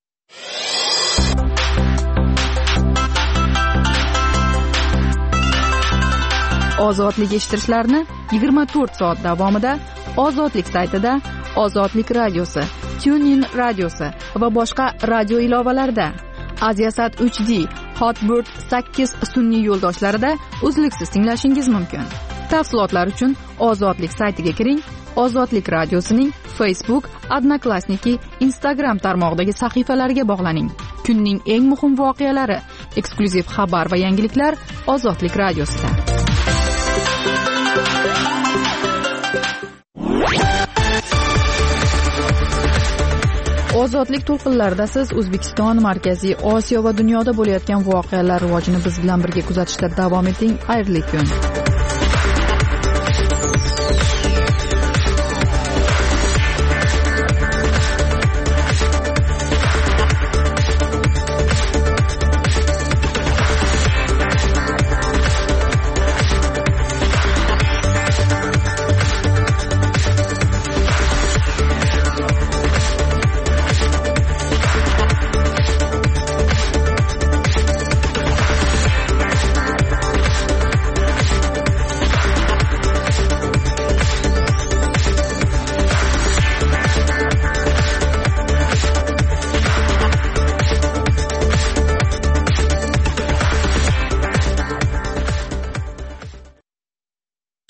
Ozodlik eshittirishlarni 24 soat davomida Ozodlik saytida, Ozodlik radiosi, TuneIn radiosi va boshqa radio ilovalarida, Aziasat 3D, Hotbird 8 sun'iy yo'ldoshlarida uzluksiz tinglashingiz mumkin. Tafsilotlar uchun Ozodlik saytiga kiring. Ozodlik radiosining Facebook, Odnoklassniki, Instagram tarmog'idagi sahifalariga bog'laning. Kunning eng muhim voqealari, eksklyuziv xabar va yangiliklar Ozodlik radiosida. Ozodlik to'lqinlarida siz O'zbekiston, Markaziy Osiyo va dunyoda bo'layotgan voqealar rivojini biz bilan birga kuzatishda davom eting. Xayrli kun.